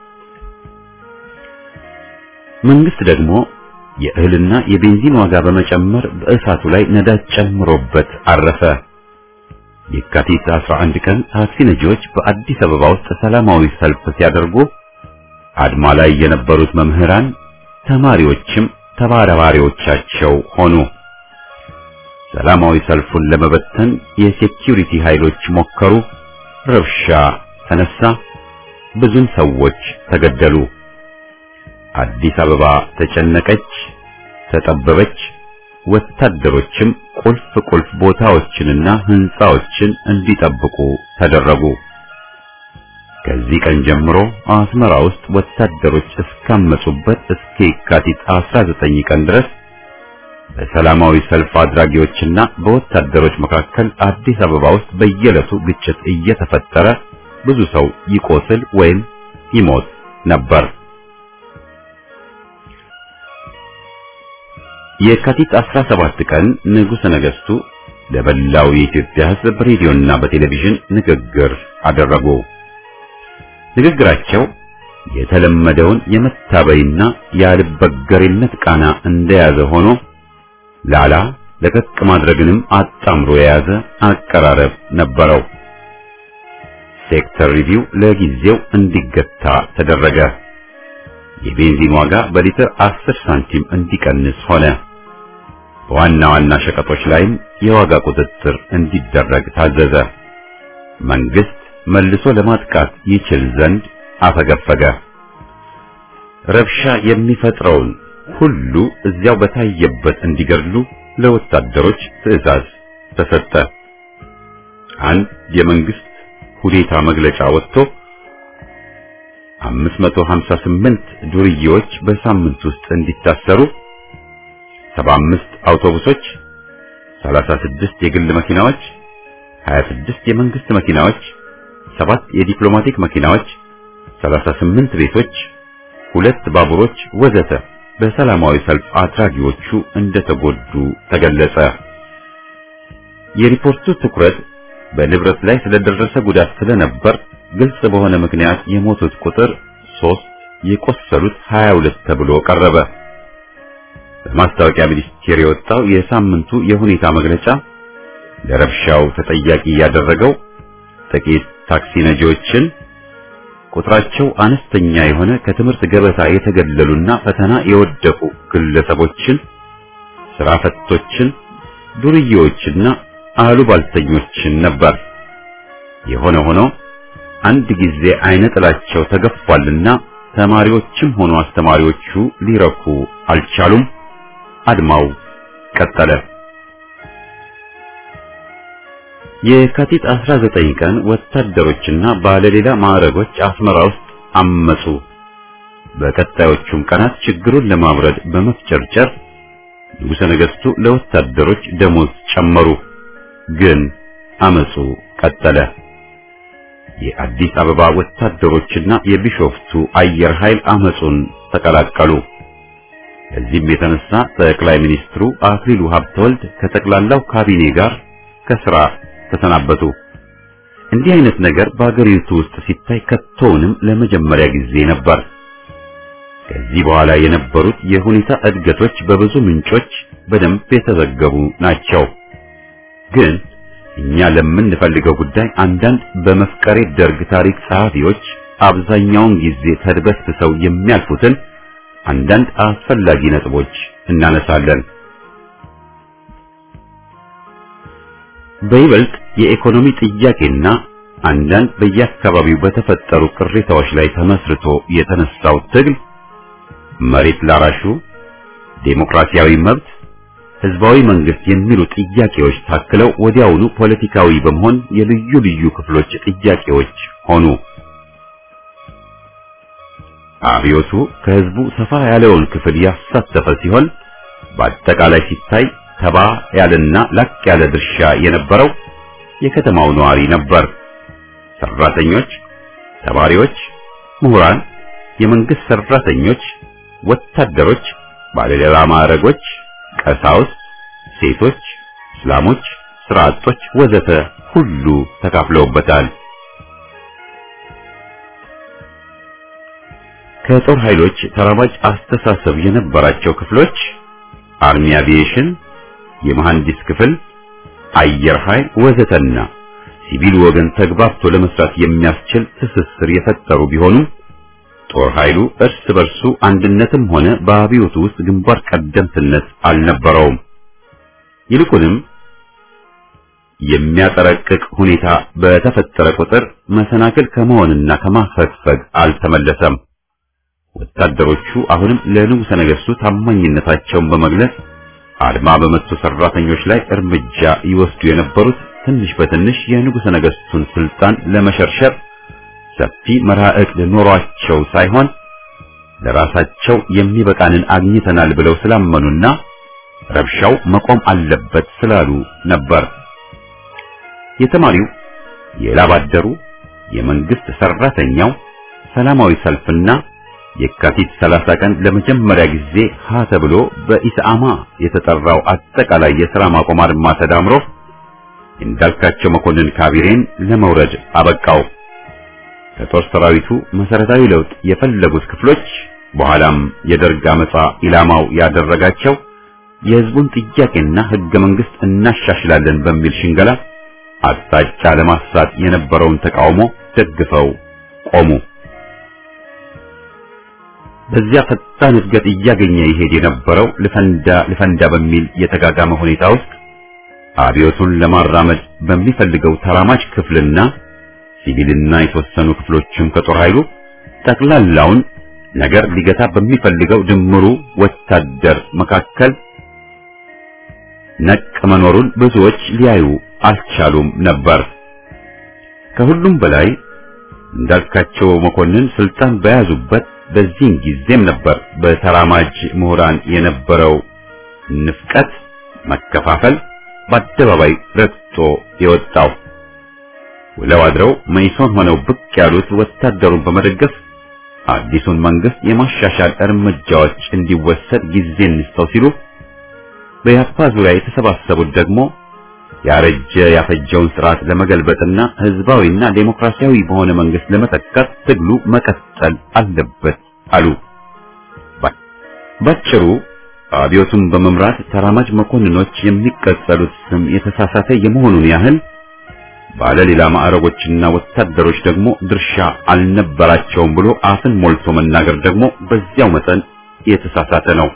S1: መንግስት ደግሞ የእህልና የቤንዚን ዋጋ በመጨመር በእሳቱ ላይ ነዳጅ ጨምሮበት አረፈ። የካቲት 11 ቀን ታክሲ ነጂዎች በአዲስ አበባ ውስጥ ሰላማዊ ሰልፍ ሲያደርጉ አድማ ላይ የነበሩት መምህራን፣ ተማሪዎችም ተባባሪዎቻቸው ሆኑ። ሰላማዊ ሰልፉን ለመበተን የሴኩሪቲ ኃይሎች ሞከሩ። ረብሻ ተነሳ። ብዙም ሰዎች ተገደሉ። አዲስ አበባ ተጨነቀች፣ ተጠበበች። ወታደሮችም ቁልፍ ቦታዎችንና ህንጻዎችን እንዲጠብቁ ተደረጉ። ከዚህ ቀን ጀምሮ አስመራ ውስጥ ወታደሮች እስካመጹበት እስከ የካቲት 19 ቀን ድረስ በሰላማዊ ሰልፍ አድራጊዎችና በወታደሮች መካከል አዲስ አበባ ውስጥ በየዕለቱ ግጭት እየተፈጠረ ብዙ ሰው ይቆስል ወይም ይሞት ነበር። የካቲት 17 ቀን ንጉሠ ነገሥቱ ለበላው የኢትዮጵያ ሕዝብ በሬዲዮና በቴሌቪዥን ንግግር አደረጉ። ንግግራቸው የተለመደውን የመታበይና ያልበገሬነት ቃና እንደያዘ ሆኖ ላላ ለቀቅ ማድረግንም አጣምሮ የያዘ አቀራረብ ነበረው። ሴክተር ሪቪው ለጊዜው እንዲገታ ተደረገ። የቤንዚን ዋጋ በሊትር 10 ሳንቲም እንዲቀንስ ሆነ። በዋና ዋና ሸቀጦች ላይም የዋጋ ቁጥጥር እንዲደረግ ታዘዘ። መንግስት መልሶ ለማጥቃት ይችል ዘንድ አፈገፈገ። ረብሻ የሚፈጥረውን ሁሉ እዚያው በታየበት እንዲገድሉ ለወታደሮች ትዕዛዝ ተሰጠ። አንድ የመንግስት ሁኔታ መግለጫ ወጥቶ 558 ዱርዬዎች በሳምንት ውስጥ እንዲታሰሩ፣ 75 አውቶቡሶች፣ 36 የግል መኪናዎች፣ 26 የመንግስት መኪናዎች፣ 7 የዲፕሎማቲክ መኪናዎች፣ 38 ቤቶች፣ 2 ባቡሮች ወዘተ በሰላማዊ ሰልፍ አድራጊዎቹ እንደተጎዱ ተገለጸ። የሪፖርቱ ትኩረት በንብረት ላይ ስለደረሰ ጉዳት ስለነበር ግልጽ በሆነ ምክንያት የሞቱት ቁጥር 3 የቆሰሉት 22 ተብሎ ቀረበ። በማስታወቂያ ሚኒስቴር የወጣው የሳምንቱ የሁኔታ መግለጫ ለረብሻው ተጠያቂ ያደረገው ጥቂት ታክሲ ነጂዎችን፣ ቁጥራቸው አነስተኛ የሆነ ከትምህርት ገበታ የተገለሉና ፈተና የወደቁ ግለሰቦችን፣ ስራ ፈቶችን፣ ዱርዬዎችና አሉባልተኞችን ነበር። የሆነ ሆኖ አንድ ጊዜ አይነ ጥላቸው ተገፏልና ተማሪዎችም ሆኑ አስተማሪዎቹ ሊረኩ አልቻሉም። አድማው ቀጠለ። የካቲት 19 ቀን ወታደሮችና ባለሌላ ማዕረጎች አስመራ ውስጥ አመጹ። በቀጣዮቹም ቀናት ችግሩን ለማብረድ በመፍጨርጨር ንጉሠ ነገሥቱ ለወታደሮች ደሞዝ ጨመሩ። ግን አመጹ ቀጠለ። የአዲስ አበባ ወታደሮችና የቢሾፍቱ አየር ኃይል አመጹን ተቀላቀሉ። በዚህም የተነሳ ጠቅላይ ሚኒስትሩ አክሊሉ ሀብተወልድ ከጠቅላላው ካቢኔ ጋር ከስራ ተሰናበቱ። እንዲህ አይነት ነገር በአገሪቱ ውስጥ ሲታይ ከቶውንም ለመጀመሪያ ጊዜ ነበር። ከዚህ በኋላ የነበሩት የሁኔታ እድገቶች በብዙ ምንጮች በደንብ የተዘገቡ ናቸው። ግን እኛ ለምንፈልገው ጉዳይ አንዳንድ በመፍቀሬ ደርግ ታሪክ ጸሐፊዎች አብዛኛውን ጊዜ ተድበስብሰው የሚያልፉትን አንዳንድ አስፈላጊ ነጥቦች እናነሳለን። በይበልጥ የኢኮኖሚ ጥያቄና አንዳንድ በየአካባቢው በተፈጠሩ ቅሬታዎች ላይ ተመስርቶ የተነሳው ትግል መሬት ላራሹ፣ ዴሞክራሲያዊ መብት፣ ህዝባዊ መንግስት የሚሉ ጥያቄዎች ታክለው ወዲያውኑ ፖለቲካዊ በመሆን የልዩ ልዩ ክፍሎች ጥያቄዎች ሆኑ። አብዮቱ ከህዝቡ ሰፋ ያለውን ክፍል ያሳተፈ ሲሆን በአጠቃላይ ሲታይ ተባ ያለና ላቅ ያለ ድርሻ የነበረው የከተማው ነዋሪ ነበር። ሰራተኞች፣ ተማሪዎች፣ ምሁራን፣ የመንግስት ሰራተኞች፣ ወታደሮች፣ ባለሌላ ማዕረጎች፣ ቀሳውስት፣ ሴቶች፣ እስላሞች፣ ስራ አጦች ወዘተ ሁሉ ተካፍለውበታል። ከጦር ኃይሎች ተራማጅ አስተሳሰብ የነበራቸው ክፍሎች አርሚ አቪዬሽን፣ የመሐንዲስ ክፍል፣ አየር ኃይል ወዘተና ሲቪል ወገን ተግባብቶ ለመስራት የሚያስችል ትስስር የፈጠሩ ቢሆኑም ጦር ኃይሉ እርስ በርሱ አንድነትም ሆነ በአብዮቱ ውስጥ ግንባር ቀደምትነት አልነበረውም። ይልቁንም የሚያጠረቅቅ ሁኔታ በተፈጠረ ቁጥር መሰናክል ከመሆንና ከማፈግፈግ አልተመለሰም። ወታደሮቹ አሁንም ለንጉሠ ነገሥቱ ታማኝነታቸውን በመግለጽ አድማ በመቱ ሰራተኞች ላይ እርምጃ ይወስዱ የነበሩት ትንሽ በትንሽ የንጉሠ ነገሥቱን ስልጣን ለመሸርሸር ሰፊ መርሃ ዕቅድ ኖሯቸው ሳይሆን ለራሳቸው የሚበቃንን አግኝተናል ብለው ስላመኑና ረብሻው መቆም አለበት ስላሉ ነበር። የተማሪው፣ የላብ አደሩ፣ የመንግስት ሰራተኛው ሰላማዊ ሰልፍና የካቲት 30 ቀን ለመጀመሪያ ጊዜ ሀ ተብሎ በኢሰአማ የተጠራው አጠቃላይ የሥራ ማቆም አድማ ተዳምሮ እንዳልካቸው መኮንን ካቢሬን ለመውረድ አበቃው። ከጦር ሰራዊቱ መሰረታዊ ለውጥ የፈለጉት ክፍሎች በኋላም የደርግ አመጻ ኢላማው ያደረጋቸው የህዝቡን ጥያቄና ህገ መንግስት እናሻሽላለን በሚል ሽንገላ አቅጣጫ ለማሳት የነበረውን ተቃውሞ ደግፈው ቆሙ። በዚያ ፈጣን እድገት እያገኘ ይሄድ የነበረው ልፈንዳ በሚል የተጋጋመ ሁኔታ ውስጥ አብዮቱን ለማራመድ በሚፈልገው ተራማጅ ክፍልና ሲቪልና የተወሰኑ ክፍሎችም ከጦር ኃይሉ ጠቅላላውን ነገር ሊገታ በሚፈልገው ድምሩ ወታደር መካከል ነቅ መኖሩን ብዙዎች ሊያዩ አልቻሉም ነበር። ከሁሉም በላይ እንዳልካቸው መኮንን ስልጣን በያዙበት በዚህን ጊዜም ነበር በተራማጅ ምሁራን የነበረው ንፍቀት፣ መከፋፈል በአደባባይ ረግጦ የወጣው። ውለው አድረው መይሶን ሆነው ብቅ ያሉት ወታደሩን በመደገፍ አዲሱን መንግስት የማሻሻል እርምጃዎች እንዲወሰድ ጊዜ እንስተው ሲሉ፣ በያፓ ዙሪያ የተሰባሰቡት ደግሞ ያረጀ ያፈጀውን ስርዓት ለመገልበጥና ህዝባዊና ዴሞክራሲያዊ በሆነ መንግስት ለመተካት ትግሉ መቀጠል አለበት አሉ። ባጭሩ አብዮቱን በመምራት ተራማጅ መኮንኖች የሚቀጸሉት ስም የተሳሳተ የመሆኑን ያህል ባለሌላ ማዕረጎችና ወታደሮች ደግሞ ድርሻ አልነበራቸውም ብሎ አፍን ሞልቶ መናገር ደግሞ በዚያው መጠን የተሳሳተ ነው።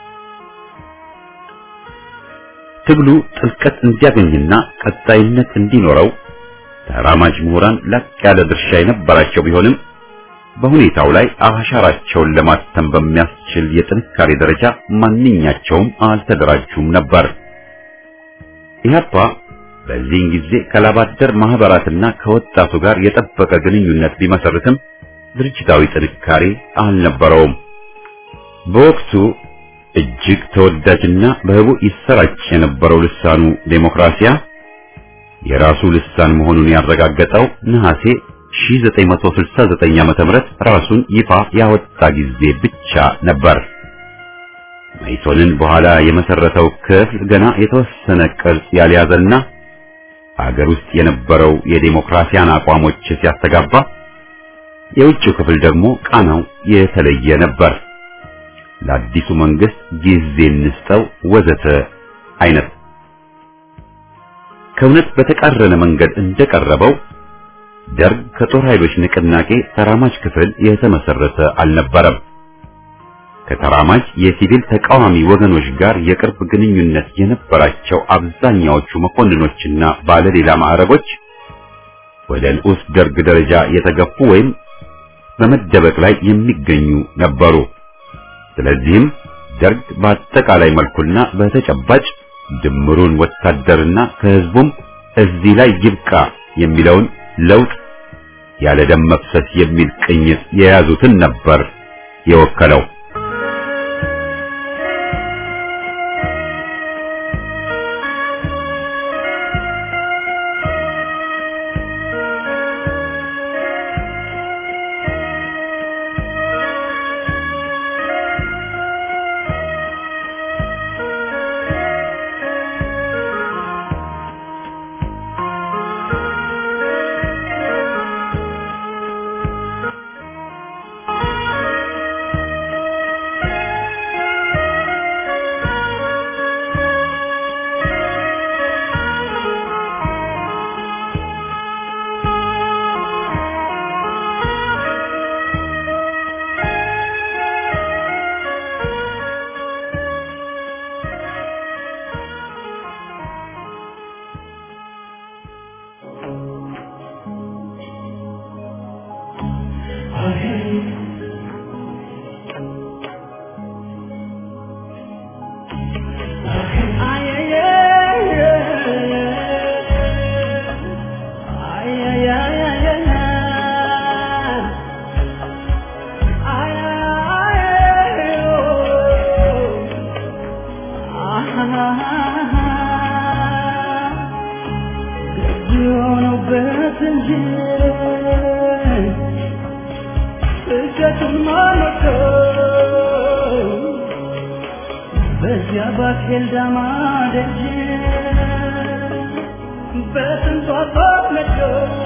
S1: ትግሉ ጥልቀት እንዲያገኝና ቀጣይነት እንዲኖረው ተራማጅ ምሁራን ላቅ ያለ ድርሻ የነበራቸው ቢሆንም በሁኔታው ላይ አሻራቸውን ለማተም በሚያስችል የጥንካሬ ደረጃ ማንኛቸውም አልተደራጁም ነበር። ኢህአፓ በዚህን ጊዜ ከላባደር ማህበራትና ከወጣቱ ጋር የጠበቀ ግንኙነት ቢመሰርትም ድርጅታዊ ጥንካሬ አልነበረውም። በወቅቱ እጅግ ተወዳጅና በህቡ ይሰራጭ የነበረው ልሳኑ ዴሞክራሲያ የራሱ ልሳን መሆኑን ያረጋገጠው ነሐሴ 1969 ዓ.ም ራሱን ይፋ ያወጣ ጊዜ ብቻ ነበር። መይሶንን በኋላ የመሰረተው ክፍል ገና የተወሰነ ቅርጽ ያልያዘና አገር ውስጥ የነበረው የዴሞክራሲያን አቋሞች ሲያስተጋባ፣ የውጭው ክፍል ደግሞ ቃናው የተለየ ነበር። ለአዲሱ መንግስት ጊዜ እንስጠው ወዘተ አይነት ከእውነት በተቃረነ መንገድ እንደቀረበው ደርግ ከጦር ኃይሎች ንቅናቄ ተራማጅ ክፍል የተመሰረተ አልነበረም። ከተራማጅ የሲቪል ተቃዋሚ ወገኖች ጋር የቅርብ ግንኙነት የነበራቸው አብዛኛዎቹ መኮንኖችና ባለሌላ ማዕረጎች ወደ ንዑስ ደርግ ደረጃ የተገፉ ወይም በመደበቅ ላይ የሚገኙ ነበሩ። ስለዚህም ደርግ በአጠቃላይ መልኩና በተጨባጭ ድምሩን ወታደርና ከህዝቡም እዚህ ላይ ይብቃ የሚለውን ለውጥ ያለ ደም መፍሰስ የሚል ቅኝት የያዙትን ነበር የወከለው።
S3: ባኬል ዳማደጅ በስንቷ ተወለዶ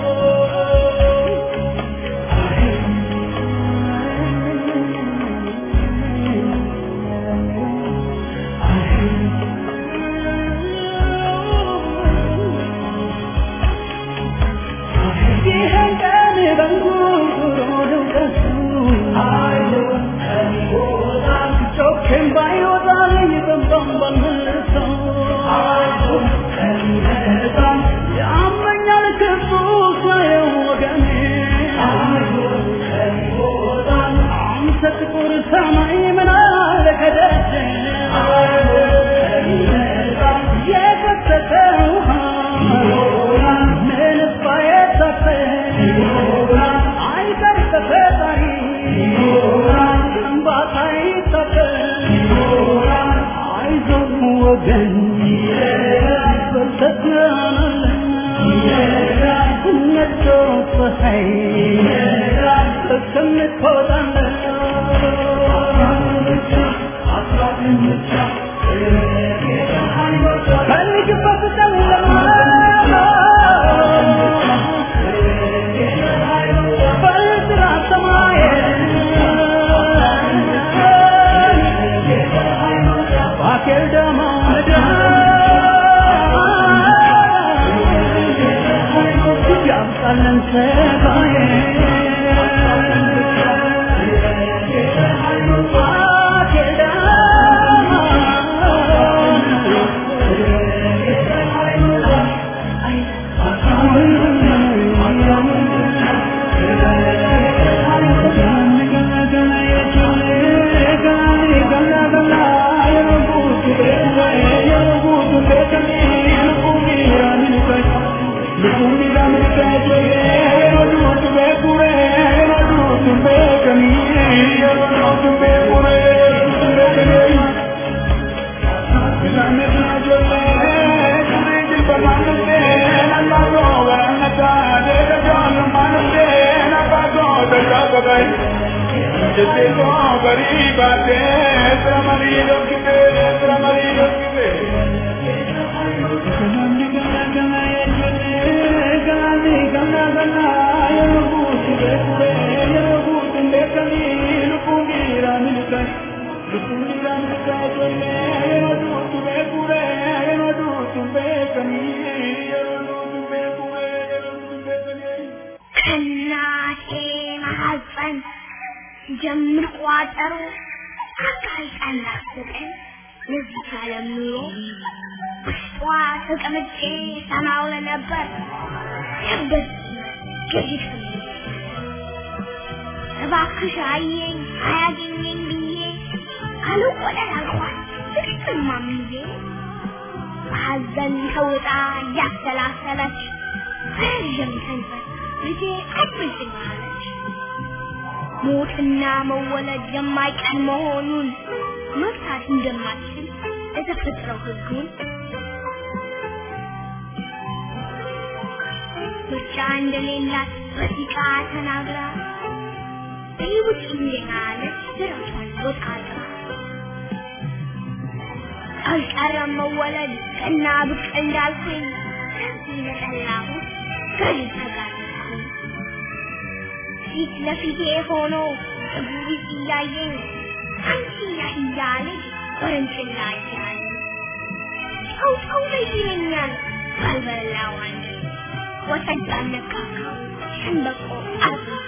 S4: ጀምር ቋጠሮ አካል ቀናስተን ለዚህ ዓለም ኑሮ ዋ ተቀምጬ ሰማውለ ነበር ነበር ከዚህ እባክሽ አየኝ አያገኘኝ ብዬ አልቆለል አልኳት ትክክልማምዬ ሐዘን ተውጣ ያሰላሰለች ረዥም ሰንበት ልጄ አትልኝ አለች ሞትና መወለድ የማይቀር መሆኑን መፍታት እንደማትችል የተፈጠረው ህጉን ብቻ እንደሌላት በሲቃ ተናግራ ይውጭ እንደናለች ድረቷን ወጣጥራ አልቀረም መወለድ እና ብቅ እንዳልኩኝ ለጠላሁ ከልተጋር ፊት ለፊቴ ሆኖ እጉሪ ሲያየኝ አንቺ ነህ እያለኝ ወረንጭላ ይላል ሰው ይለኛል ባልበላዋን ወሰዳ ነካካው ሸንበቆ አልኩት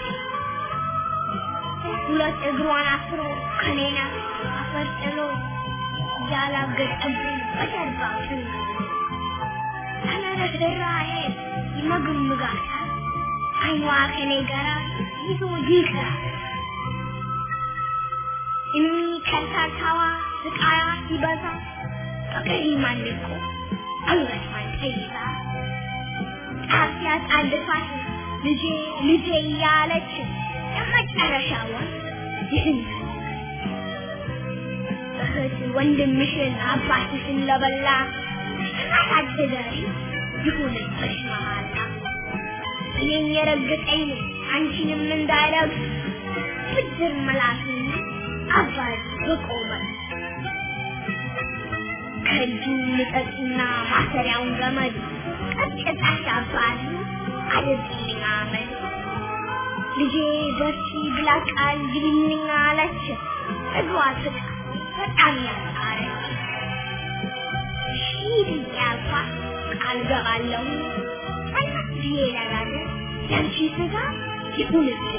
S4: ሁለት እግሯን አስሮ ከኔና አፈርጥሎ ያላገጠብኝ በጀርባው ተነረደራዬ ይመግምጋታል አይኗ ከኔ ጋራ ይዞ ይቀራል እኔ ከታታዋ ስቃያ ሲበዛ በቀይ ማንቆ አንገቷን ተይዛ አፍያት አልፋት ልጄ እያለች የመጨረሻውን ይህን እህት ወንድምሽን አባትሽን ለበላ አታድገሪ ይሁንብሽ መሃላ እኔን የረገጠኝ አንቺንም እንዳይረግጥ ብድር መላሹን አባይ በቆመ ልቀቅና ማሰሪያውን ገመድ ቀጥቅጣሽ አባል አድርግልኝ አመድ ልጄ ደርሲ ብላ ቃል ግቢልኝ አለች እግሯ ስቃ በጣም ያስቃረች ሺህ ያልኳ ቃል ገባለሁ አይናትዬ ለጋለ ያንቺ ስጋ ይሁንልኝ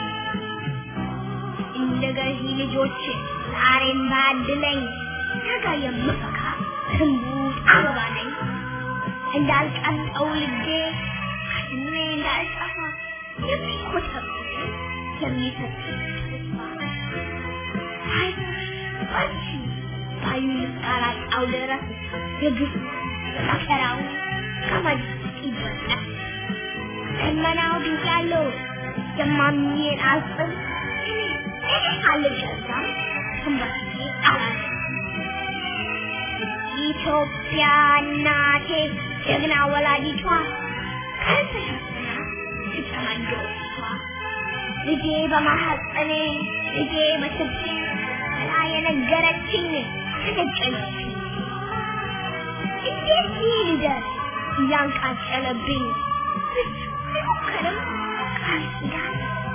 S4: እንደገዢ ልጆች ዛሬም ባድለኝ ነገ የምፈካ ትንቡት አበባ ነኝ እንዳልቀልጠው ልጄ ከስሜ እንዳልጠፋ የሚኮተብ የሚሰጥ ተስፋ አይዞሽ ባዩ ልቃላጣው ድረስ የግፍ መከራው ከመድ ይበጣል ደመናው ድንጋለው የማሚዬን አጽም አልገዛም ተንበርክኬ አላለም ኢትዮጵያ እናቴ ጀግና ወላዲቷ ከንተሸፍና ትጨማደውቷ ልጄ በማሐፀኔ ልጄ በስብሴ ብላ የነገረችኝ ተገጨለችኝ እንዴት ይልደር እያንቃጨለብኝ ብትሞክርም ቃል ኪዳን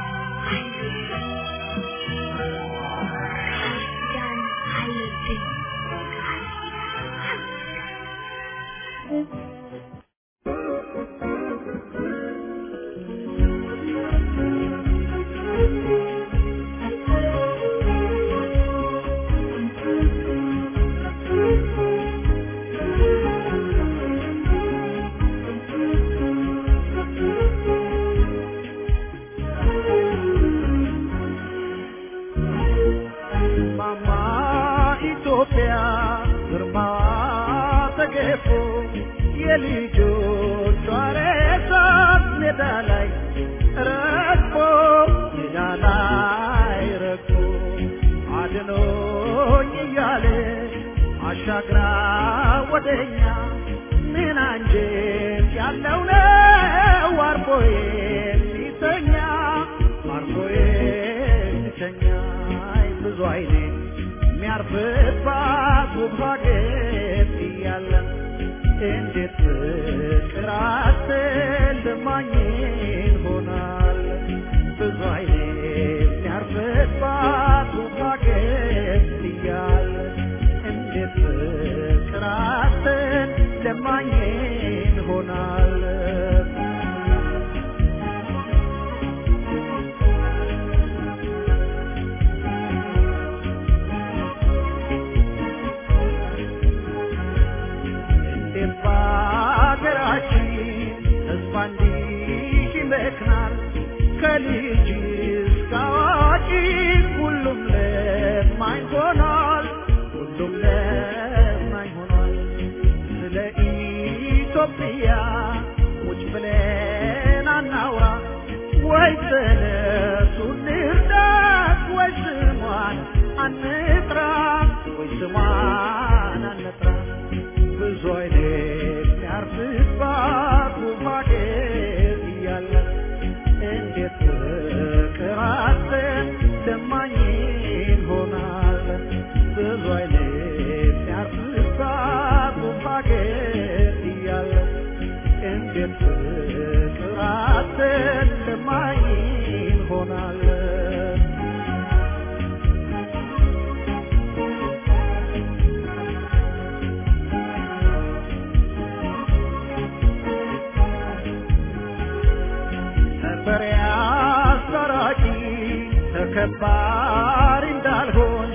S3: ከባድ እንዳልሆን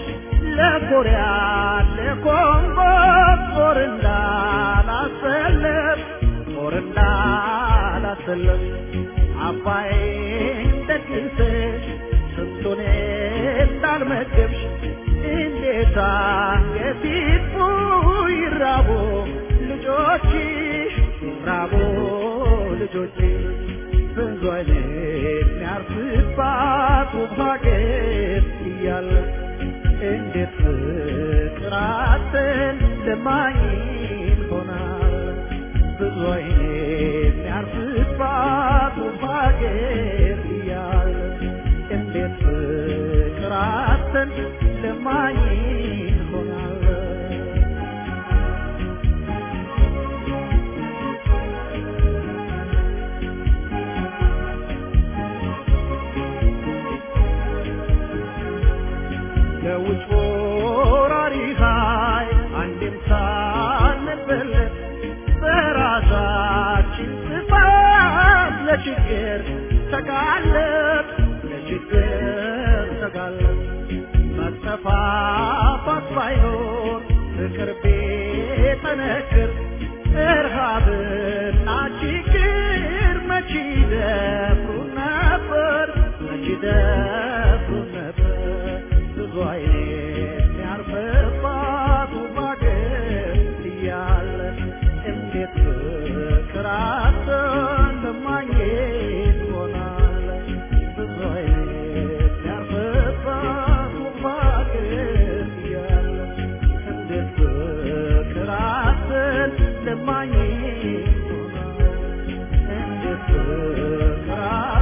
S3: ለኮሪያ ለኮንጎ ጦር እንዳላሰለፍ አባይን ደግሰሽ ስንቱን እንዳልመገብሽ እንዴት አንገቲቱ ይራቡ ልጆችሽ ብዙ አይነት የሚያርፍባት ውብ ሀገር እያለ እንዴት ፍቅራትን ለማኝ ሆናል ብዙ አይነት የሚያርፍባት ውብ ሀገር እያለ እንዴት ፍቅራትን ለማኝ ሆናል ሲጋለጥ ለችግር ተጋለጥ መጠፋፋት ባይኖር ፍቅር ቢጠነክር እርሃብና ችግር መች ይደፍሩ ነበር ብዙ አይነት ያርፈባት ባገር እያለ እንዴት ፍቅር እንደማግኘት ሆናለ ብዙ አይነት ያርፈባት ባገር እያለ እንዴት ፍቅር እንደማግኘት ሆናለ እንዴት ፍቅር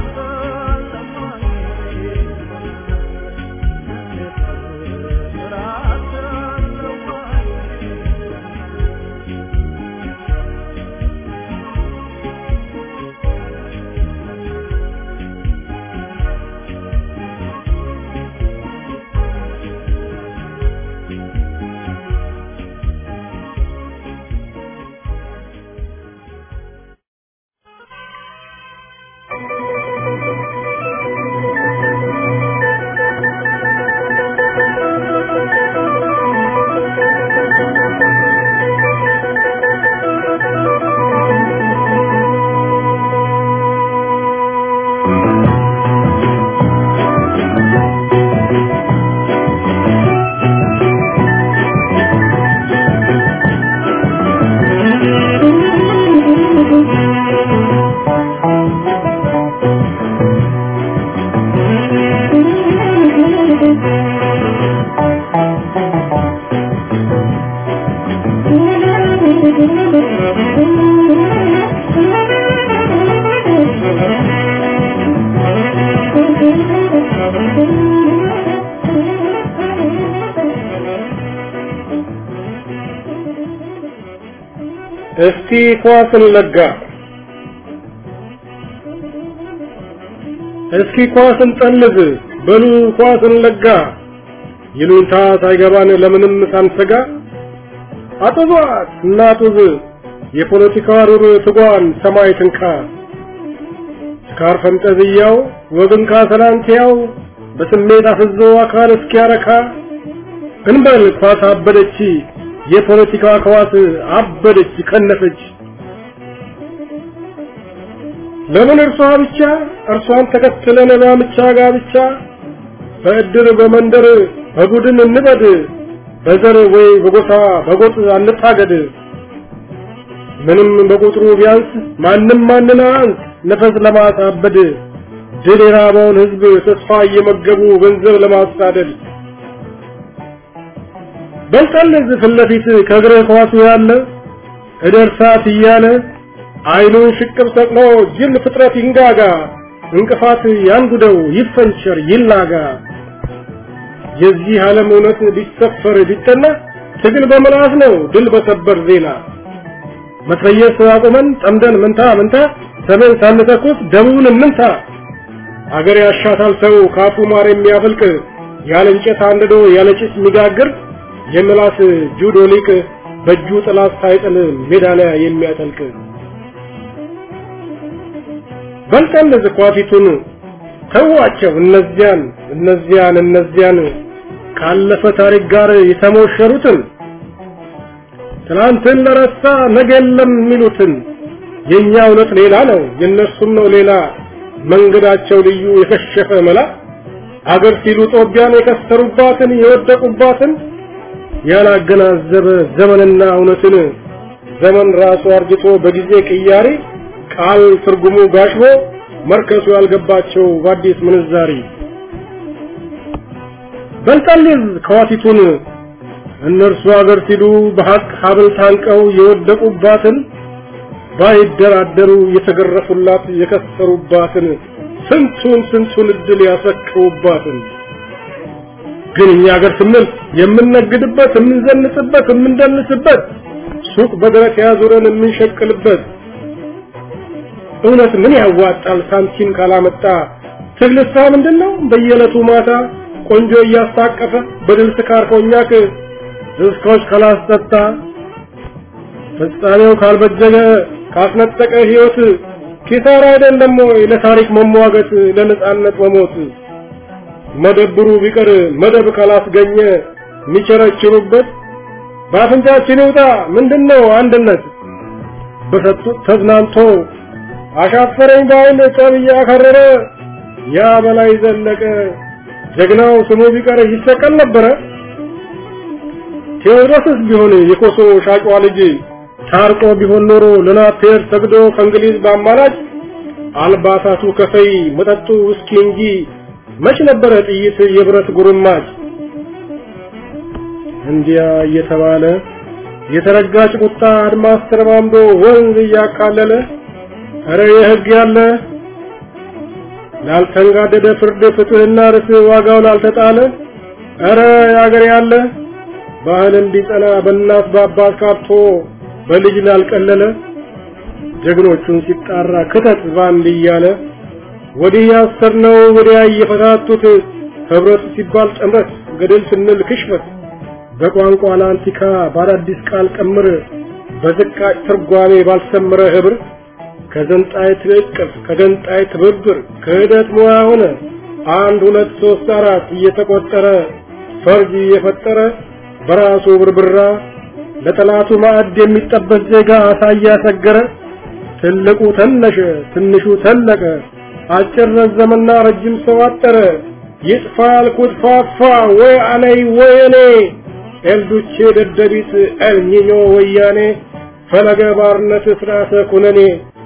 S5: እስቲ ኳስን ለጋ እስኪ ኳስን ጠልዝ በሉ ኳስን ለጋ ይሉንታ ሳይገባን ለምንም ሳንሰጋ አጥዟት እናጡዝ የፖለቲካ ሩር ትጓን ሰማይ ትንካ ስካር ፈንጠዝያው ወግን ካሰላንቲያው በስሜት አፍዞ አካል እስኪያረካ እንበል ኳስ አበደች የፖለቲካ ኳስ አበደች ከነፈች ለምን እርሷን ተከትለን ባምቻ ጋብቻ በእድር በመንደር በቡድን እንበድ በዘር ወይ በጎሳ በጎጥ አንታገድ ምንም በቁጥሩ ቢያንስ ማንም ማንናንስ ነፈስ ለማሳበድ ድል የራበውን ህዝብ ተስፋ እየመገቡ ገንዘብ ለማሳደድ በልጠልዝ ፍለፊት ከግረ ኳሱ ያለ እደርሳት እያለ አይኑን ሽቅብ ሰቅሎ ጅል ፍጥረት ይንጋጋ እንቅፋት ያንጉደው ይፈንቸር ይላጋ የዚህ ዓለም እውነት ቢሰፈር ቢጠና ትግል በመላስ ነው ድል በሰበር ዜና መትረየስ አቁመን ጠምደን መንታ ሰሜን ሳንተኩስ ደቡብን እንምታ አገር ያሻታል ሰው ካፉ ማር የሚያፈልቅ ያለ እንጨት አንድዶ ያለ ጭስ የሚጋግር የምላስ ጁዶ ሊቅ በእጁ ጥላት ሳይጥል ሜዳሊያ የሚያጠልቅ በልጠን ዝቋፊቱን ተዋቸው እነዚያን ካለፈ ታሪክ ጋር የተሞሸሩትን ትናንትን ለረሳ ነገ የለም የሚሉትን የኛ እውነት ሌላ ነው የነሱም ነው ሌላ መንገዳቸው ልዩ የከሸፈ መላ አገር ሲሉ ጦቢያን የከሰሩባትን የወደቁባትን ያላገናዘበ ዘመንና እውነትን ዘመን ራሱ አርጅቶ በጊዜ ቅያሪ ቃል ትርጉሙ ጋሽቦ መርከሱ ያልገባቸው በአዲስ ምንዛሪ በልጠልዝ ከዋቲቱን እነርሱ አገር ሲሉ በሐቅ ሀብል ታንቀው የወደቁባትን ባይደራደሩ የተገረፉላት የከሰሩባትን ስንቱን እድል ያሰክሩባትን ግን እኛ አገር ስንል የምንነግድበት የምንዘንጥበት የምንደልስበት ሱቅ በደረት ያዙረን የምንሸቅልበት እውነት ምን ያዋጣል ሳንቲም ካላመጣ ትግልሳ ምንድነው በየለቱ ማታ ቆንጆ እያስታቀፈ በድል ስካር ኮኛክ እስኮች ካላስጠጣ ፍጻሜው ካልበጀለ ካስነጠቀ ህይወት ኪሳራ አይደለም ወይ ለታሪክ መሟገት ለነጻነት መሞት መደብሩ ቢቀር መደብ ካላስገኘ ሚቸረችሩበት ባፍንጫችን ይውጣ ምንድነው አንድነት በሰጡት ተዝናንቶ አሻፈረኝ ባይል ጠብያ ከረረ ያ በላይ ዘለቀ ጀግናው ስሙ ቢቀር ይሰቀል ነበር ቴዎድሮስስ ቢሆን የኮሶ ሻጯ ልጅ ታርቆ ቢሆን ኖሮ ለናቴር ሰግዶ ከእንግሊዝ ባማላጭ አልባሳቱ ከፈይ መጠጡ ውስኪ እንጂ መች ነበረ ጥይት የብረት ጉርማጭ እንዲያ እየተባለ የተረጋጭ ቁጣ አድማስ ተረማምዶ ወንዝ ያካለለ አረ የህግ ያለ ላልተንጋደደ ፍርድ ፍትህና ርትዕ ዋጋው ላልተጣለ አረ ያገር ያለ ባህል እንዲጸና በእናት በአባት ካርቶ በልጅ ላልቀለለ ጀግኖቹን ሲጣራ ከተት ባንድ እያለ ወዲህ ያሰርነው ወዲያ እየፈታቱት ህብረት ሲባል ጥምረት ገደል ስንል ክሽፈት በቋንቋ ላንቲካ ባዳዲስ ቃል ቀምር በዝቃጭ ትርጓሜ ባልሰመረ ህብር ከዘንጣይ ትልቅፍ ከገንጣይ ትብብር ከህደት ሙያ ሆነ 1 2 3 4 እየተቆጠረ ፈርጅ እየፈጠረ በራሱ ብርብራ ለጠላቱ ማዕድ የሚጠበስ ዜጋ አሳያ ሰገረ ትልቁ ተነሸ ትንሹ ተለቀ አጭር ረዘመና ረጅም ሰው አጠረ ይጥፋል ኩትፋፋ ወይ አለይ ወይ እኔ ኤልዱቼ ደደቢት ኤልኒኞ ወያኔ ፈለገ ባርነት ስራተ ኩነኔ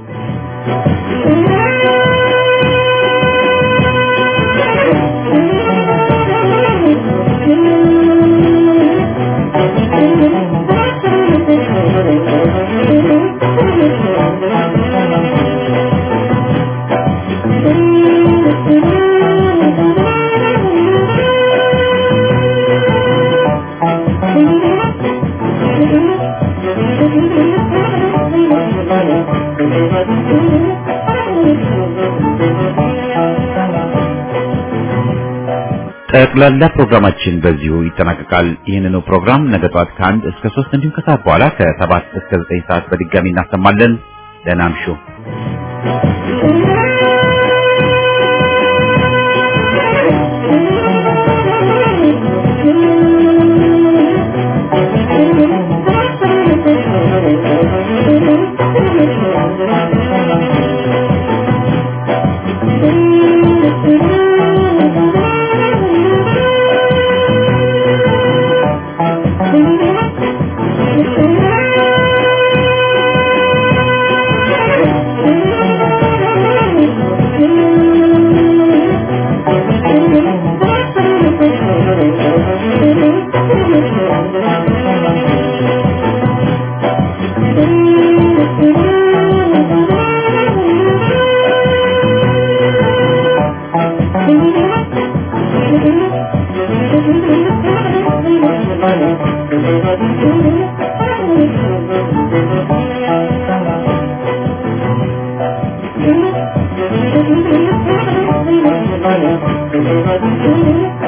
S1: ጠቅላላ ፕሮግራማችን በዚሁ ይጠናቀቃል። ይህንኑ ፕሮግራም ነገ ጠዋት ከ1 እስከ 3 እንዲሁም ከሰዓት በኋላ ከ7 እስከ 9 ሰዓት በድጋሚ እናሰማለን። ደህና እምሹ።
S3: Thank you.